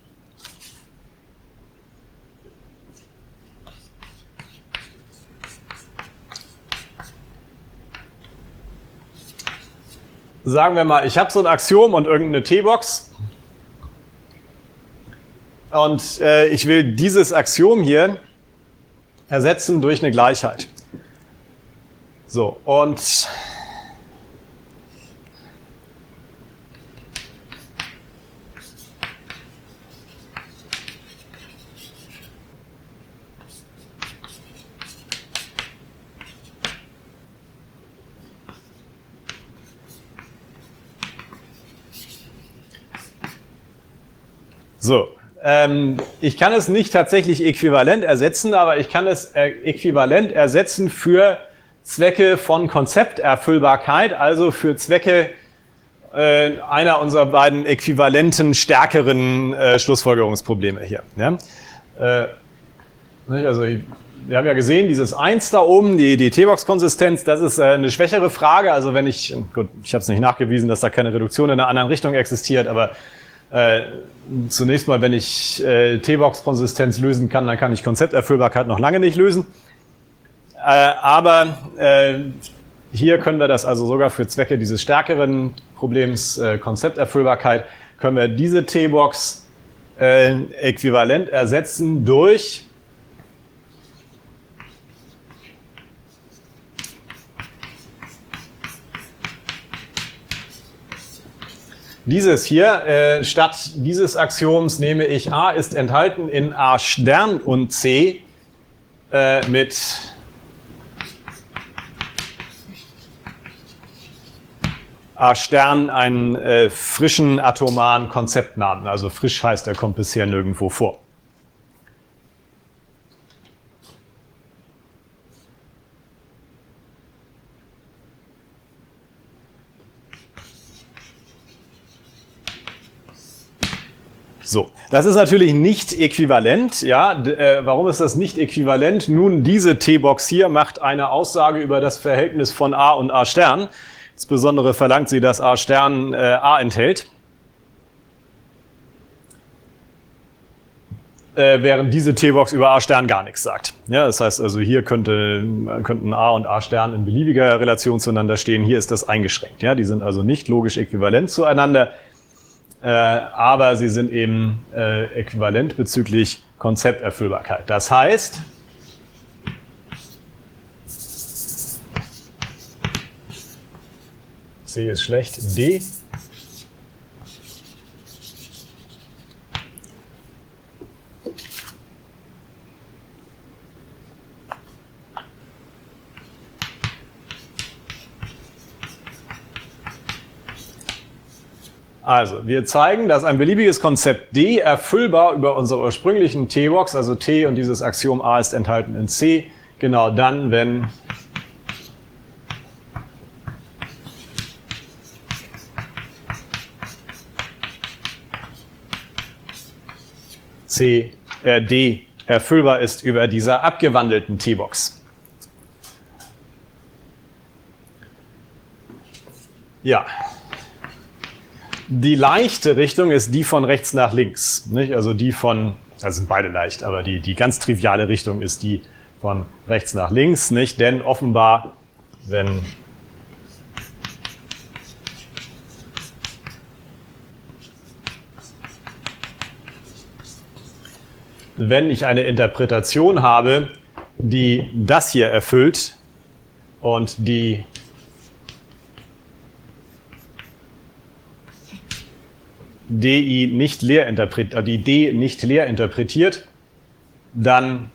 Sagen wir mal, ich habe so ein Axiom und irgendeine T-Box. Und äh, ich will dieses Axiom hier ersetzen durch eine Gleichheit. So, und so, ähm, ich kann es nicht tatsächlich äquivalent ersetzen, aber ich kann es äh, äquivalent ersetzen für Zwecke von Konzepterfüllbarkeit, also für Zwecke äh, einer unserer beiden äquivalenten, stärkeren äh, Schlussfolgerungsprobleme hier. Ja? Äh, also ich, wir haben ja gesehen, dieses eins da oben, die, die T-Box-Konsistenz, das ist äh, eine schwächere Frage. Also wenn ich, gut, ich habe es nicht nachgewiesen, dass da keine Reduktion in einer anderen Richtung existiert, aber Äh, zunächst mal, wenn ich äh, T-Box-Konsistenz lösen kann, dann kann ich Konzepterfüllbarkeit noch lange nicht lösen. Äh, aber äh, hier können wir das also sogar für Zwecke dieses stärkeren Problems äh, Konzepterfüllbarkeit, können wir diese T-Box äh, äquivalent ersetzen durch dieses hier. Äh, statt dieses Axioms nehme ich A ist enthalten in A Stern und C äh, mit A Stern einen äh, frischen atomaren Konzeptnamen. Also frisch heißt, er kommt bisher nirgendwo vor. So, das ist natürlich nicht äquivalent. Ja, äh, warum ist das nicht äquivalent? Nun, diese T-Box hier macht eine Aussage über das Verhältnis von A und A Stern. Insbesondere verlangt sie, dass A Stern äh, A enthält. Äh, während diese T-Box über A Stern gar nichts sagt. Ja, das heißt also, hier könnte, könnten A und A Stern in beliebiger Relation zueinander stehen. Hier ist das eingeschränkt. Ja, die sind also nicht logisch äquivalent zueinander. Äh, aber sie sind eben äh, äquivalent bezüglich Konzepterfüllbarkeit. Das heißt, C ist schlecht, D Also, wir zeigen, dass ein beliebiges Konzept D erfüllbar über unsere ursprünglichen T-Box, also T und dieses Axiom A ist enthalten in C, genau dann, wenn C, äh, D erfüllbar ist über dieser abgewandelten T-Box. Ja. Die leichte Richtung ist die von rechts nach links. Nicht? Also die von, also sind beide leicht, aber die, die ganz triviale Richtung ist die von rechts nach links. Nicht? Denn offenbar, wenn wenn ich eine Interpretation habe, die das hier erfüllt und die D I nicht leer interpretiert, die D nicht leer interpretiert, dann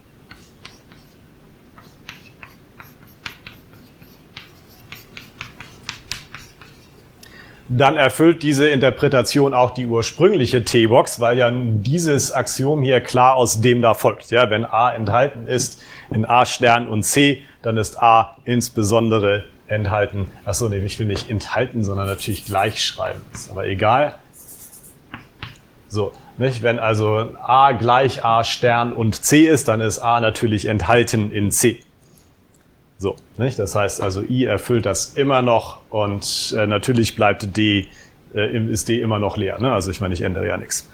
dann erfüllt diese Interpretation auch die ursprüngliche T-Box, weil ja dieses Axiom hier klar aus dem da folgt. Ja, wenn A enthalten ist in A Stern und C, dann ist A insbesondere enthalten. Achso, nee, ich will nicht enthalten, sondern natürlich gleich schreiben. Ist aber egal. So, nicht? Wenn also A gleich A Stern und C ist, dann ist A natürlich enthalten in C. So, nicht? Das heißt also, I erfüllt das immer noch und äh, natürlich bleibt D, äh, ist D immer noch leer. Ne? Also ich meine, ich ändere ja nichts.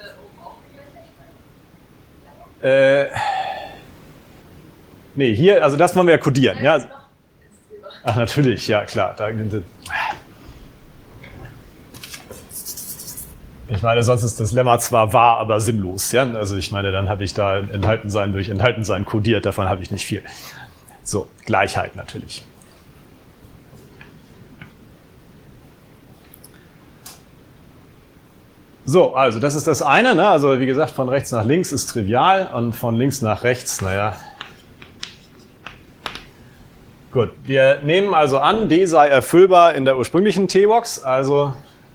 Äh, nee, hier, also das wollen wir ja kodieren. Ja? Ach, natürlich, ja klar. Da, Ich meine, sonst ist das Lemma zwar wahr, aber sinnlos. Ja? Also ich meine, dann habe ich da enthalten sein durch enthalten sein kodiert, davon habe ich nicht viel. So, Gleichheit natürlich. So, also das ist das eine. Ne? Also wie gesagt, von rechts nach links ist trivial und von links nach rechts, naja. Gut, wir nehmen also an, D sei erfüllbar in der ursprünglichen T-Box, also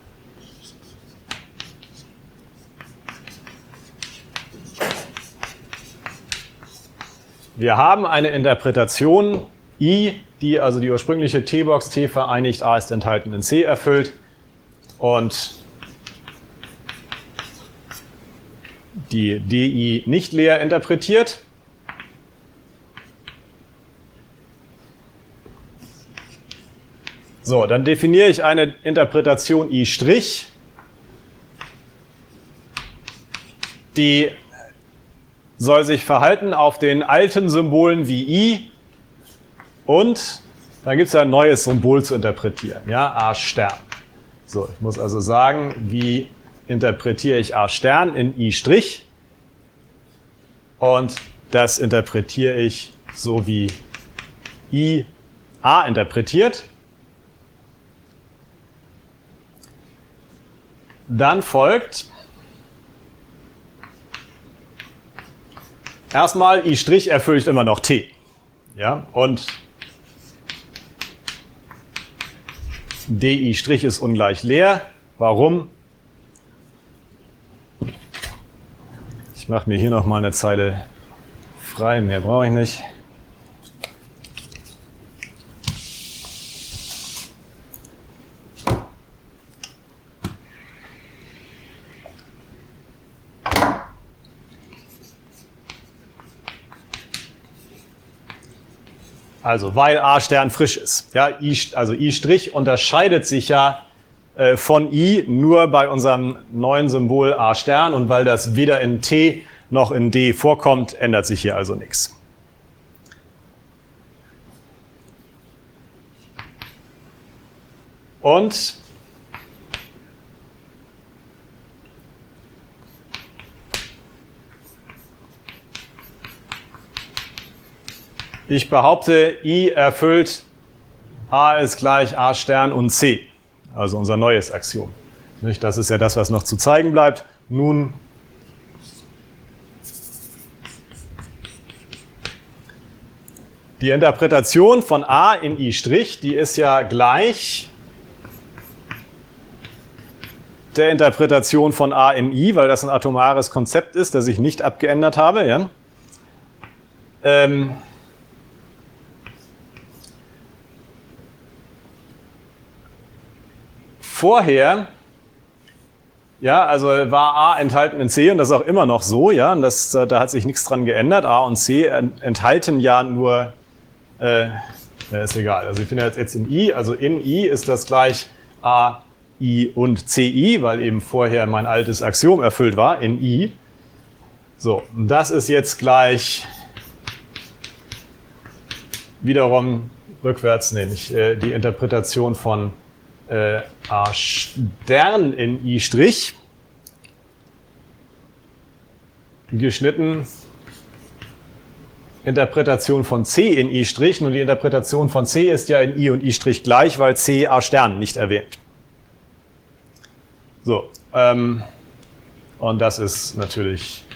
wir haben eine Interpretation I, die also die ursprüngliche T-Box T vereinigt A ist enthalten in C erfüllt und die D I nicht leer interpretiert. So, dann definiere ich eine Interpretation I', die soll sich verhalten auf den alten Symbolen wie I und Dann gibt es ja ein neues Symbol zu interpretieren, ja, A Stern. So, ich muss also sagen, wie interpretiere ich A Stern in I Strich? Und das interpretiere ich so wie I A interpretiert. Dann folgt erstmal I Strich erfüllt immer noch T. Ja, und D I Strich ist ungleich leer. Warum? Ich mache mir hier noch mal eine Zeile frei, mehr brauche ich nicht. Also, weil A Stern frisch ist. Ja, I, also I Strich unterscheidet sich ja äh, von I nur bei unserem neuen Symbol A Stern und weil das weder in T noch in D vorkommt, ändert sich hier also nichts. Und ich behaupte, I erfüllt A ist gleich A Stern und C, also unser neues Axiom. Das ist ja das, was noch zu zeigen bleibt. Nun die Interpretation von A in I', die ist ja gleich der Interpretation von A in I, weil das ein atomares Konzept ist, das ich nicht abgeändert habe. Ja? Ähm, Vorher, ja, also war A enthalten in C und das ist auch immer noch so, ja, und das, da hat sich nichts dran geändert. A und C enthalten ja nur, äh, ja, ist egal. Also ich bin jetzt, jetzt in I, also in I ist das gleich A, I und C I, weil eben vorher mein altes Axiom erfüllt war, in I. So, und das ist jetzt gleich wiederum rückwärts, nämlich äh, die Interpretation von Äh, A Stern in I', geschnitten Interpretation von C in I', und die Interpretation von C ist ja in I und I' gleich, weil C A Stern nicht erwähnt. So, ähm, und das ist natürlich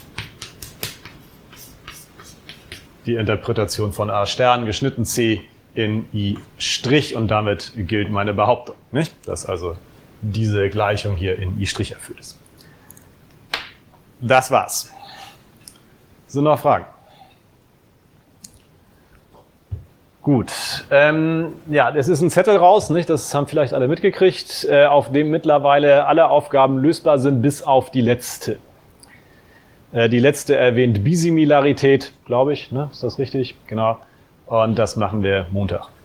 die Interpretation von A Stern, geschnitten C in I' und damit gilt meine Behauptung, nicht? Dass also diese Gleichung hier in I' erfüllt ist. Das war's. Sind noch Fragen? Gut. Ähm, ja, es ist ein Zettel raus, nicht? Das haben vielleicht alle mitgekriegt, äh, auf dem mittlerweile alle Aufgaben lösbar sind, bis auf die letzte. Äh, die letzte erwähnt Bisimilarität, glaube ich, ne? Ist das richtig? Genau. Und das machen wir Montag.